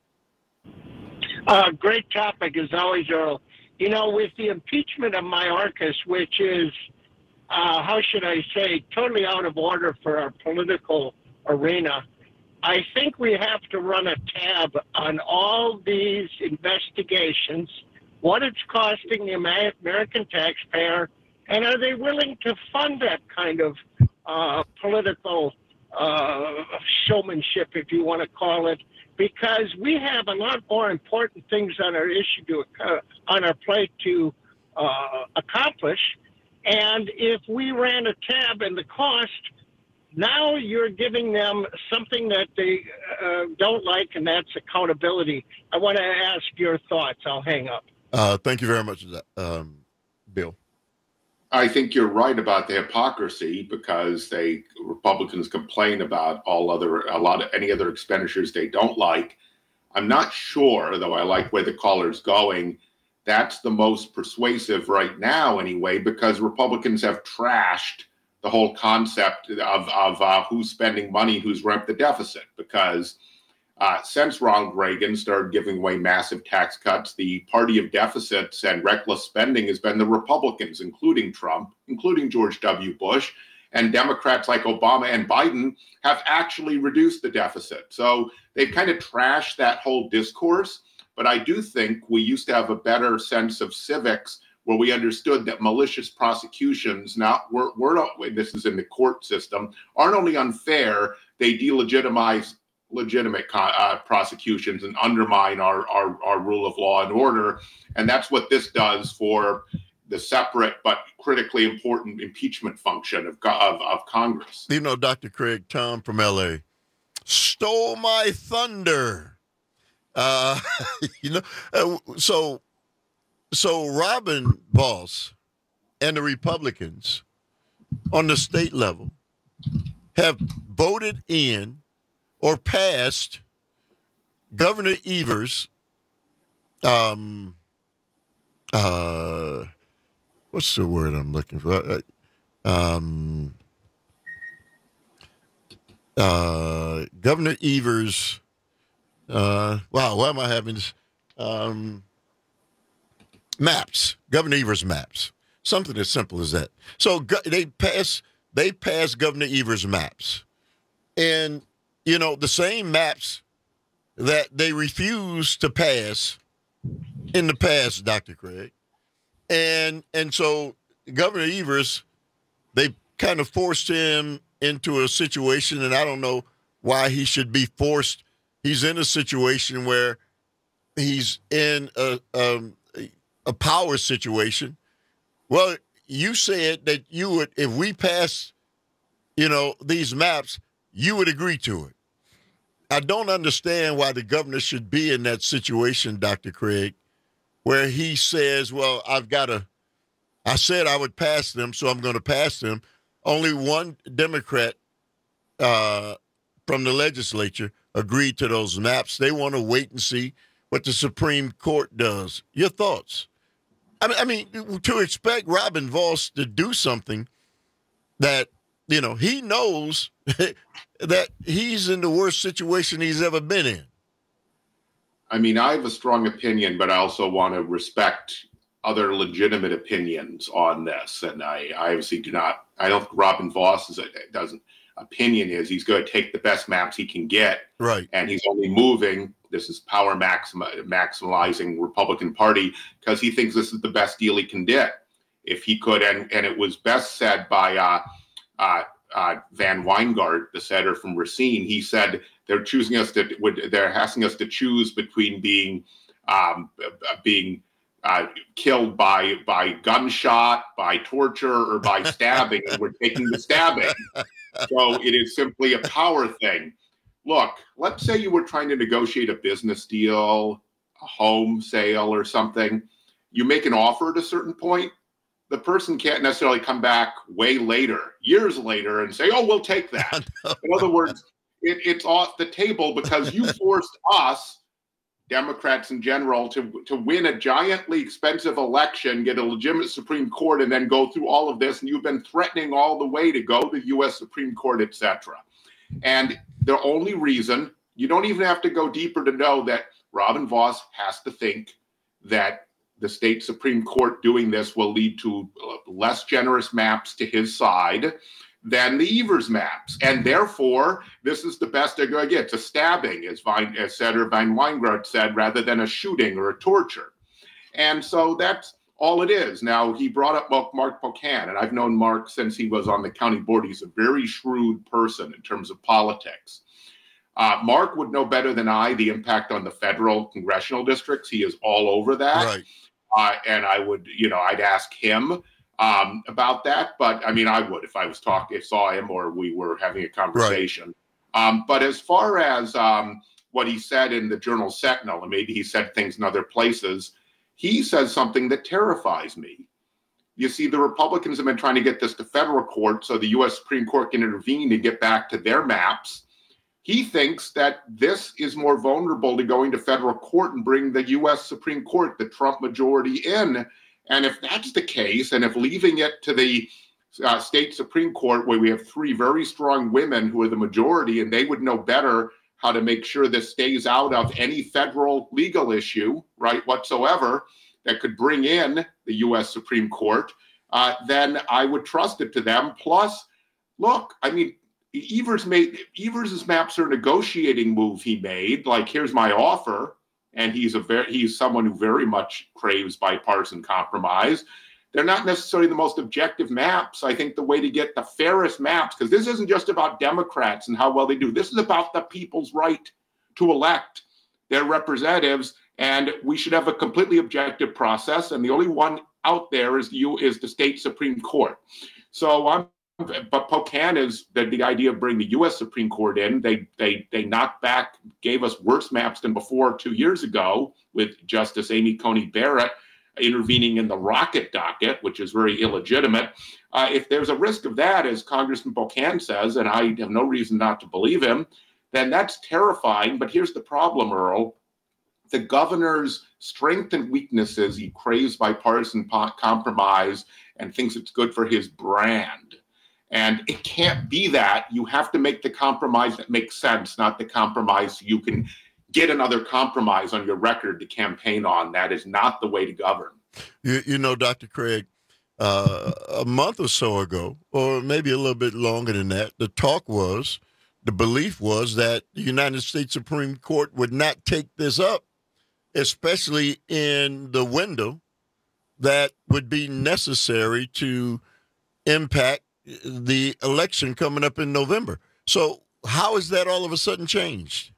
[SPEAKER 14] Uh, great topic, as always, Earl. You know, with the impeachment of Mayorkas, which is uh, how should I say, totally out of order for our political arena. I think we have to run a tab on all these investigations, what it's costing the American taxpayer, and are they willing to fund that kind of uh, political uh, showmanship, if you want to call it, because we have a lot more important things on our issue to uh, on our plate to uh, accomplish. And if we ran a tab and the cost, now you're giving them something that they uh, don't like, and that's accountability. I want to ask your thoughts. I'll hang up.
[SPEAKER 17] Uh, thank you very much for that, um, Bill.
[SPEAKER 18] I think you're right about the hypocrisy because they Republicans complain about all other a lot of any other expenditures they don't like. I'm not sure, though I like where the caller's going, that's the most persuasive right now anyway, because Republicans have trashed the whole concept of, of uh, who's spending money, who's ramped the deficit, because Uh, since Ronald Reagan started giving away massive tax cuts, the party of deficits and reckless spending has been the Republicans, including Trump, including George W. Bush, and Democrats like Obama and Biden have actually reduced the deficit. So they've kind of trashed that whole discourse. But I do think we used to have a better sense of civics where we understood that malicious prosecutions, now we're, we're not, this is in the court system, aren't only unfair, they delegitimize legitimate uh, prosecutions and undermine our, our, our rule of law and order. And that's what this does for the separate but critically important impeachment function of, of, of Congress.
[SPEAKER 17] You know, Doctor Craig, Tom from L A stole my thunder. Uh, you know, uh, so, so Robin Vos and the Republicans on the state level have voted in or passed Governor Evers' um, uh, what's the word I'm looking for? Um, uh, Governor Evers' uh, wow, why am I having this? Um, maps, Governor Evers' maps, something as simple as that. So go- they pass, they pass Governor Evers' maps, and you know, the same maps that they refused to pass in the past, Doctor Craig. And and so Governor Evers, they kind of forced him into a situation, and I don't know why he should be forced. He's in a situation where he's in a, a, a power situation. Well, you said that you would, if we pass, you know, these maps, you would agree to it. I don't understand why the governor should be in that situation, Doctor Craig, where he says, well, I've got to, I said I would pass them, so I'm going to pass them. Only one Democrat uh, from the legislature agreed to those maps. They want to wait and see what the Supreme Court does. Your thoughts? I mean, I mean, to expect Robin Vos to do something that, you know, he knows that he's in the worst situation he's ever been in.
[SPEAKER 18] I mean, I have a strong opinion, but I also want to respect other legitimate opinions on this. And I, I obviously do not, I don't think Robin Vos is a, doesn't, opinion is he's going to take the best maps he can get.
[SPEAKER 17] Right.
[SPEAKER 18] And he's only moving, this is power maximi- maximizing Republican Party, because he thinks this is the best deal he can get. If he could, and, and it was best said by uh, uh, Uh, Van Weingart, the senator from Racine, he said they're choosing us to, would, they're asking us to choose between being um, being uh, killed by by gunshot, by torture, or by stabbing, and we're taking the stabbing. So it is simply a power thing. Look, let's say you were trying to negotiate a business deal, a home sale or something. You make an offer at a certain point. The person can't necessarily come back way later, years later, and say, oh, we'll take that. In other words, it, it's off the table because you forced us, Democrats in general, to, to win a giantly expensive election, get a legitimate Supreme Court, and then go through all of this. And you've been threatening all the way to go to the U S Supreme Court, et cetera. And the only reason, you don't even have to go deeper to know that Robin Vos has to think that the state Supreme Court doing this will lead to less generous maps to his side than the Evers maps. And therefore, this is the best they're going to get. It's a stabbing, as, Vine, as Senator Van Weingart said, rather than a shooting or a torture. And so that's all it is. Now, he brought up Mark Pocan, and I've known Mark since he was on the county board. He's a very shrewd person in terms of politics. Uh, Mark would know better than I the impact on the federal congressional districts. He is all over that.
[SPEAKER 17] Right.
[SPEAKER 18] Uh, and I would, you know, I'd ask him um, about that. But I mean, I would if I was talking, if saw him or we were having a conversation. Right. Um, but as far as um, what he said in the Journal Sentinel, and maybe he said things in other places, he says something that terrifies me. You see, the Republicans have been trying to get this to federal court so the U S Supreme Court can intervene and get back to their maps. He thinks that this is more vulnerable to going to federal court and bring the U S Supreme Court, the Trump majority, in. And if that's the case, and if leaving it to the uh, state Supreme Court, where we have three very strong women who are the majority, and they would know better how to make sure this stays out of any federal legal issue, right, whatsoever, that could bring in the U S Supreme Court, uh, then I would trust it to them. Plus, look, I mean, Evers made Evers's maps are a negotiating move he made. Like, here's my offer, and he's a very he's someone who very much craves bipartisan compromise. They're not necessarily the most objective maps. I think the way to get the fairest maps, because this isn't just about Democrats and how well they do. This is about the people's right to elect their representatives, and we should have a completely objective process. And the only one out there is you is the state Supreme Court. So I'm. But Pocan is the, the idea of bringing the U S Supreme Court in. They they they knocked back, gave us worse maps than before two years ago with Justice Amy Coney Barrett intervening in the Rocket docket, which is very illegitimate. Uh, if there's a risk of that, as Congressman Pocan says, and I have no reason not to believe him, then that's terrifying. But here's the problem, Earl. The governor's strengths and weaknesses, he craves bipartisan po- compromise and thinks it's good for his brand. And it can't be that. You have to make the compromise that makes sense, not the compromise you can get another compromise on your record to campaign on. That is not the way to govern.
[SPEAKER 17] You, you know, Doctor Craig, uh, a month or so ago, or maybe a little bit longer than that, the talk was, the belief was that the United States Supreme Court would not take this up, especially in the window that would be necessary to impact the election coming up in November. So how is that all of a sudden changed?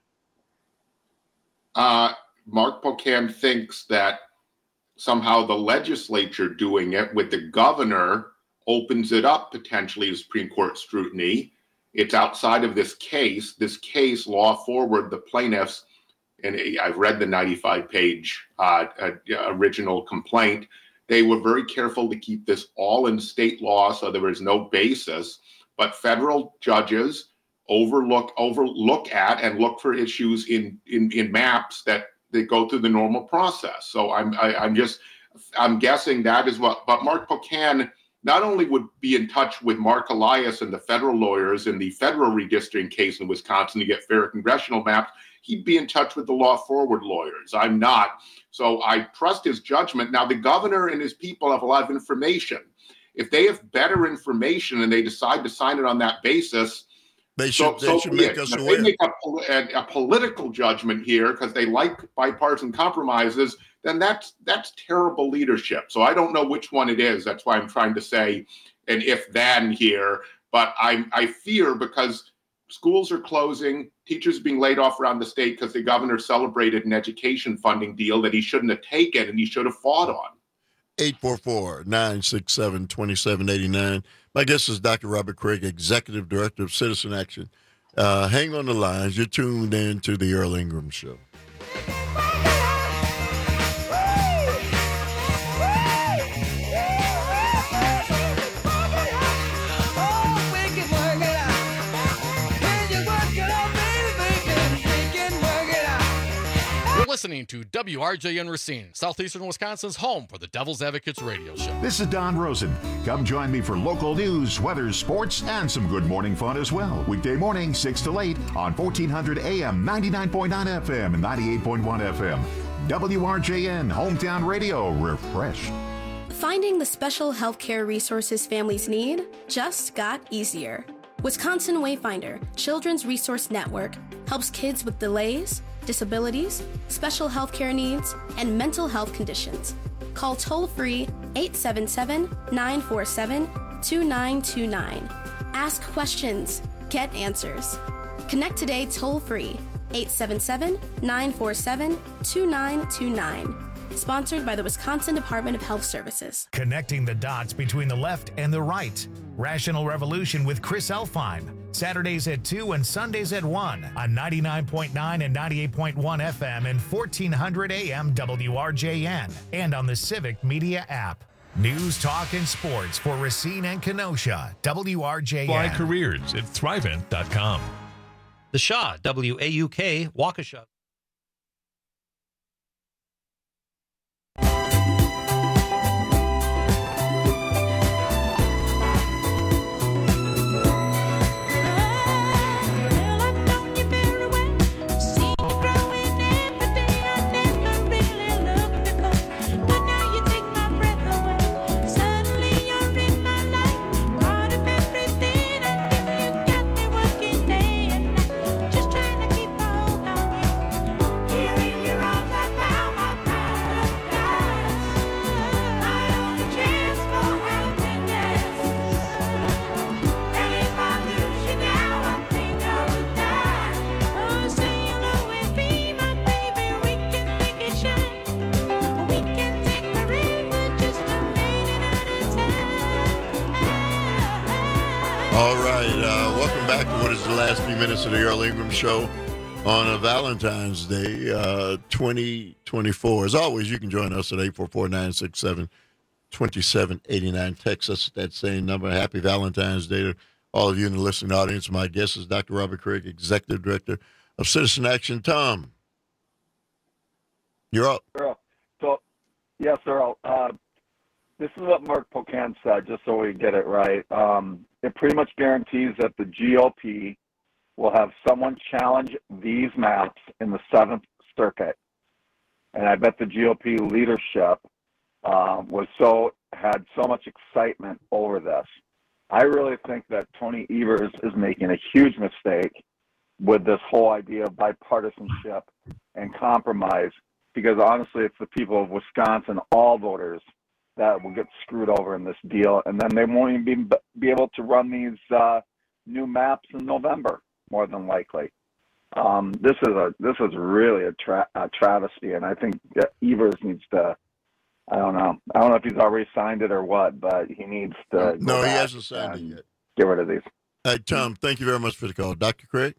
[SPEAKER 18] Uh, Mark Pocan thinks that somehow the legislature doing it with the governor opens it up potentially to Supreme Court scrutiny. It's outside of this case. This case, Law Forward, the plaintiffs, and I've read the ninety-five page uh, uh, original complaint. They were very careful to keep this all in state law, so there was no basis. But federal judges overlook overlook at and look for issues in in, in maps that they go through the normal process. So I'm I, I'm just I'm guessing that is what. But Mark Pocan not only would be in touch with Mark Elias and the federal lawyers in the federal redistricting case in Wisconsin to get fair congressional maps, he'd be in touch with the Law Forward lawyers. I'm not. So I trust his judgment. Now, the governor and his people have a lot of information. If they have better information and they decide to sign it on that basis,
[SPEAKER 17] they should,
[SPEAKER 18] so,
[SPEAKER 17] they
[SPEAKER 18] so
[SPEAKER 17] should make us aware.
[SPEAKER 18] If they make a, a, a political judgment here because they like bipartisan compromises, then that's that's terrible leadership. So I don't know which one it is. That's why I'm trying to say an if-then here. But I, I fear because schools are closing, teachers are being laid off around the state because the governor celebrated an education funding deal that he shouldn't have taken and he should have fought on.
[SPEAKER 17] eight four four, nine six seven, two seven eight nine. My guest is Doctor Robert Craig, Executive Director of Citizen Action. Uh, hang on the lines. You're tuned in to the Earl Ingram Show.
[SPEAKER 11] Listening to W R J N Racine, Southeastern Wisconsin's home for the Devil's Advocates radio show.
[SPEAKER 13] This is Don Rosen. Come join me for local news, weather, sports, and some good morning fun as well. Weekday morning, six to eight on fourteen hundred A M, ninety-nine point nine F M, and ninety-eight point one F M. W R J N Hometown Radio refreshed.
[SPEAKER 16] Finding the special healthcare resources families need just got easier. Wisconsin Wayfinder Children's Resource Network helps kids with delays, disabilities, special healthcare needs, and mental health conditions. Call toll-free eight seven seven, nine four seven, two nine two nine. Ask questions. Get answers. Connect today toll-free eight seven seven, nine four seven, two nine two nine. Sponsored by the Wisconsin Department of Health Services.
[SPEAKER 10] Connecting the dots between the left and the right. Rational Revolution with Chris Elfheim. Saturdays at two and Sundays at one on ninety-nine point nine and ninety-eight point one F M and fourteen hundred A M W R J N. And on the Civic Media app. News, talk, and sports for Racine and Kenosha. W R J N.
[SPEAKER 19] Fly careers at Thrivent dot com.
[SPEAKER 22] The Shaw, W A U K, Waukesha.
[SPEAKER 17] All right, uh, welcome back to what is the last few minutes of the Earl Ingram Show on a Valentine's Day, uh, twenty twenty-four. As always, you can join us at eight four four, nine six seven, two seven eight nine. Text us at that same number. Happy Valentine's Day to all of you in the listening audience. My guest is Doctor Robert Craig, Executive Director of Citizen Action. Tom, you're up.
[SPEAKER 3] Earl. So, yes, Earl. Uh, this is what Mark Pocan said, just so we get it right. Um, it pretty much guarantees that the G O P will have someone challenge these maps in the Seventh Circuit. And I bet the G O P leadership uh, was so had so much excitement over this. I really think that Tony Evers is making a huge mistake with this whole idea of bipartisanship and compromise, because honestly, it's the people of Wisconsin, all voters, that will get screwed over in this deal, and then they won't even be, be able to run these uh, new maps in November, more than likely. Um, this is a this is really a, tra- a travesty, and I think that Evers needs to. I don't know. I don't know if he's already signed it or what, but he needs to.
[SPEAKER 17] No, he hasn't signed it yet.
[SPEAKER 3] Get rid of these.
[SPEAKER 17] Hey, Tom, thank you very much for the call. Doctor Craig?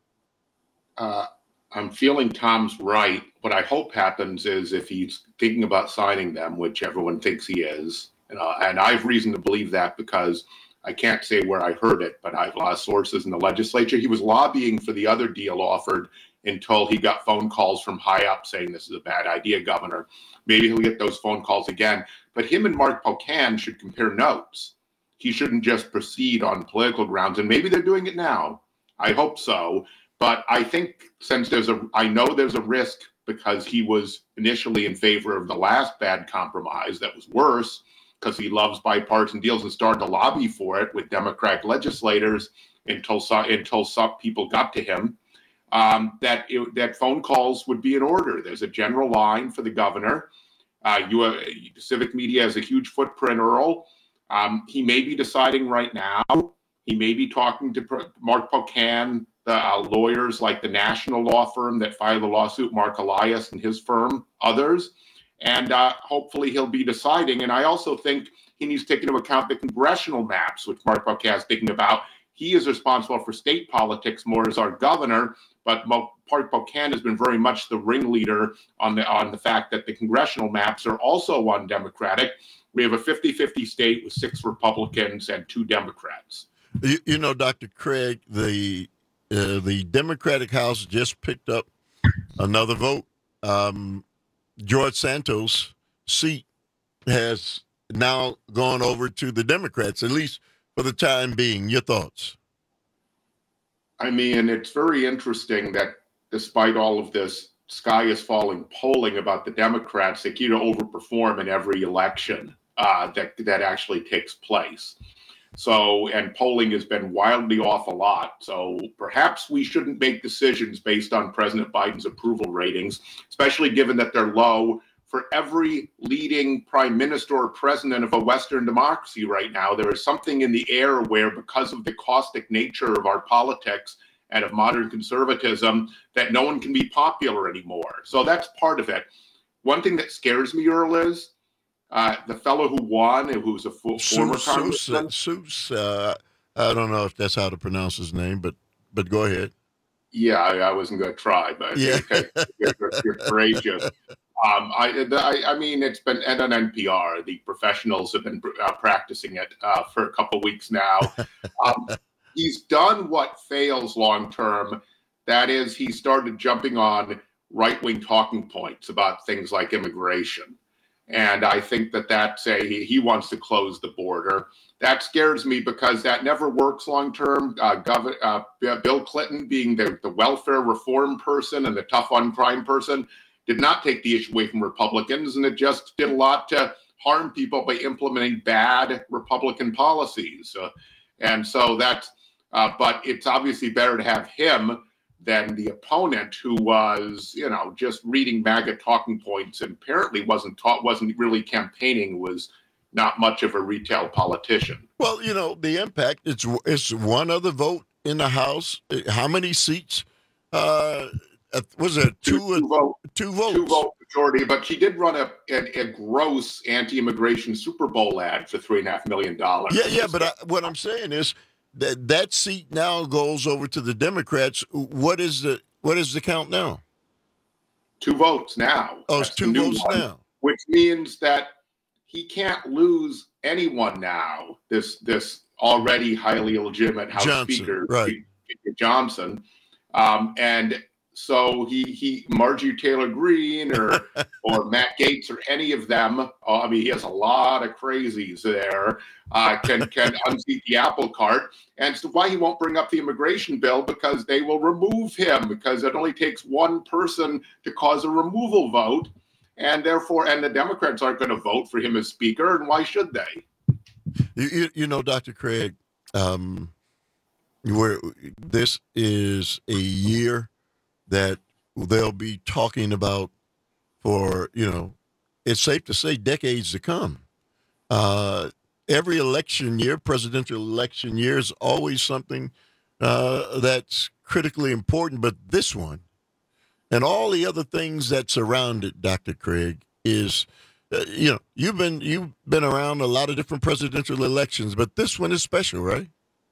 [SPEAKER 18] Uh, I'm feeling Tom's right. What I hope happens is if he's thinking about signing them, which everyone thinks he is, and, uh, and I have reason to believe that because I can't say where I heard it, but I have a lot of sources in the legislature. He was lobbying for the other deal offered until he got phone calls from high up saying this is a bad idea, Governor. Maybe he'll get those phone calls again. But him and Mark Pocan should compare notes. He shouldn't just proceed on political grounds, and maybe they're doing it now. I hope so. But I think since there's a, I know there's a risk because he was initially in favor of the last bad compromise that was worse because he loves bipartisan deals and started to lobby for it with Democratic legislators until some, until some people got to him, um, that it, that phone calls would be in order. There's a general line for the governor. Uh, you, uh, Civic Media has a huge footprint, Earl. Um, he may be deciding right now. He may be talking to Mark Pocan, the uh, lawyers like the national law firm that filed the lawsuit, Mark Elias and his firm, others. And uh, hopefully he'll be deciding. And I also think he needs to take into account the congressional maps, which Mark Pocan is thinking about. He is responsible for state politics more as our governor, but Mark Pocan has been very much the ringleader on the on the fact that the congressional maps are also undemocratic. We have a fifty-fifty state with six Republicans and two Democrats.
[SPEAKER 17] You, you know, Doctor Craig, the uh, the Democratic House just picked up another vote. Um, George Santos' seat has now gone over to the Democrats, at least for the time being. Your thoughts?
[SPEAKER 18] I mean, it's very interesting that despite all of this sky is falling polling about the Democrats. They keep to overperform in every election uh, that that actually takes place. So, and polling has been wildly off a lot. So perhaps we shouldn't make decisions based on President Biden's approval ratings, especially given that they're low for every leading prime minister or president of a Western democracy right now. There is something in the air where, because of the caustic nature of our politics and of modern conservatism, that no one can be popular anymore. So that's part of it. One thing that scares me, Earl, is Uh, the fellow who won, who's a full, former
[SPEAKER 17] Seuss,
[SPEAKER 18] congressman.
[SPEAKER 17] Seuss, uh, I don't know if that's how to pronounce his name, but but go ahead.
[SPEAKER 18] Yeah, I, I wasn't going to try, but
[SPEAKER 17] yeah.
[SPEAKER 18] you're, you're courageous. Um, I, I, I mean, it's been and on N P R. The professionals have been uh, practicing it uh, for a couple weeks now. Um, he's done what fails long term. That is, he started jumping on right-wing talking points about things like immigration. And I think that that's a, he wants to close the border. That scares me because that never works long term. Uh, Gov- uh, Bill Clinton, being the, the welfare reform person and the tough on crime person, did not take the issue away from Republicans, and it just did a lot to harm people by implementing bad Republican policies. Uh, and so that's, uh, but it's obviously better to have him than the opponent, who was, you know, just reading MAGA talking points and apparently wasn't taught, wasn't really campaigning, was not much of a retail politician.
[SPEAKER 17] Well, you know, the impact, it's it's one other vote in the House. How many seats? Uh, was it two,
[SPEAKER 18] two, two, vote,
[SPEAKER 17] two votes?
[SPEAKER 18] Two vote majority, but she did run a, a, a gross anti-immigration Super Bowl ad for three and a half million dollars.
[SPEAKER 17] Yeah, yeah, but I, what I'm saying is, That that seat now goes over to the Democrats. What is the what is the count now?
[SPEAKER 18] Two votes now.
[SPEAKER 17] Oh, it's
[SPEAKER 18] That's
[SPEAKER 17] two votes
[SPEAKER 18] one,
[SPEAKER 17] now.
[SPEAKER 18] Which means that he can't lose anyone now. This this already highly illegitimate House
[SPEAKER 17] Johnson,
[SPEAKER 18] Speaker,
[SPEAKER 17] right.
[SPEAKER 18] Speaker Johnson, um, and so he he Marjorie Taylor Greene or or Matt Gaetz or any of them. Oh, I mean, he has a lot of crazies there. Uh, can can unseat the apple cart, and so why he won't bring up the immigration bill, because they will remove him, because it only takes one person to cause a removal vote, and therefore, and the Democrats aren't going to vote for him as Speaker, and why should they?
[SPEAKER 17] You you, you know, Doctor Craig, um, where this is a year that they'll be talking about for, you know, it's safe to say decades to come. Uh, every election year, presidential election year, is always something uh, that's critically important. But this one and all the other things that surround it, Doctor Craig, is, uh, you know, you've been you've been around a lot of different presidential elections, but this one is special, right?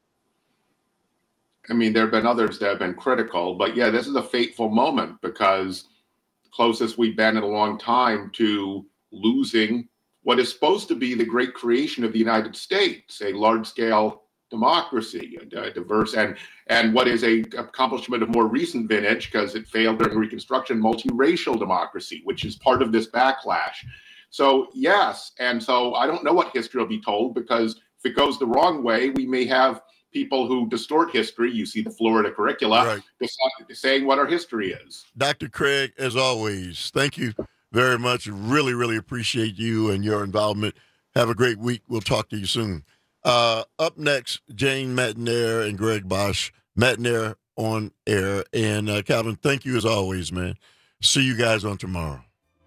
[SPEAKER 18] I mean, there have been others that have been critical, but yeah, this is a fateful moment, because the closest we've been in a long time to losing what is supposed to be the great creation of the United States, a large-scale democracy, a diverse, and and what is a accomplishment of more recent vintage, because it failed during Reconstruction, multiracial democracy, which is part of this backlash. So yes, and so I don't know what history will be told, because if it goes the wrong way, we may have people who distort history. You see the Florida curricula,
[SPEAKER 17] right,
[SPEAKER 18] decide, saying what our history is.
[SPEAKER 17] Doctor Craig, as always, thank you very much. Really, really appreciate you and your involvement. Have a great week. We'll talk to you soon. Uh, up next, Jane Matenaer and Greg Bosch. Matenaer on air. And uh, Calvin, thank you as always, man. See you guys on tomorrow.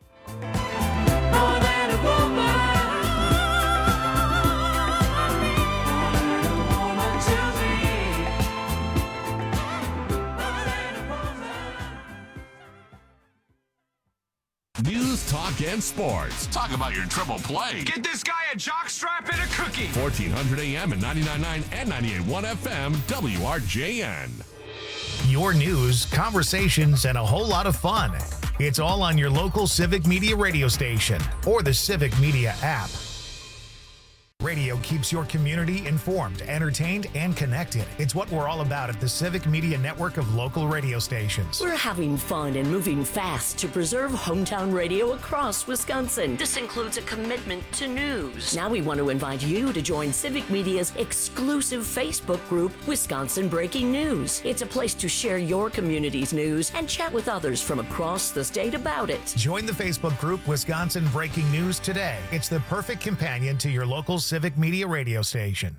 [SPEAKER 2] News, talk, and sports. Talk about your triple play.
[SPEAKER 1] Get this guy a jockstrap and a cookie.
[SPEAKER 2] fourteen hundred A M and ninety-nine point nine and ninety-eight point one F M, W R J N.
[SPEAKER 10] Your news, conversations, and a whole lot of fun. It's all on your local Civic Media radio station or the Civic Media app. Radio keeps your community informed, entertained, and connected. It's what we're all about at the Civic Media Network of local radio stations.
[SPEAKER 21] We're having fun and moving fast to preserve hometown radio across Wisconsin. This includes a commitment to news. Now we want to invite you to join Civic Media's exclusive Facebook group, Wisconsin Breaking News. It's a place to share your community's news and chat with others from across the state about it.
[SPEAKER 10] Join the Facebook group Wisconsin Breaking News today. It's the perfect companion to your local Civic Media radio station.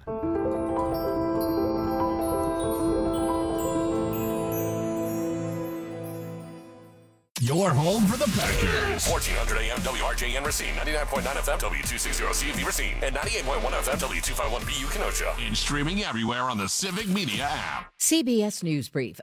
[SPEAKER 2] Your home for the Packers. fourteen hundred A M W R J N Racine, ninety-nine point nine F M W two sixty C V Racine, and ninety-eight point one F M W two fifty-one B U Kenosha. And streaming everywhere on the Civic Media app.
[SPEAKER 4] C B S News Brief.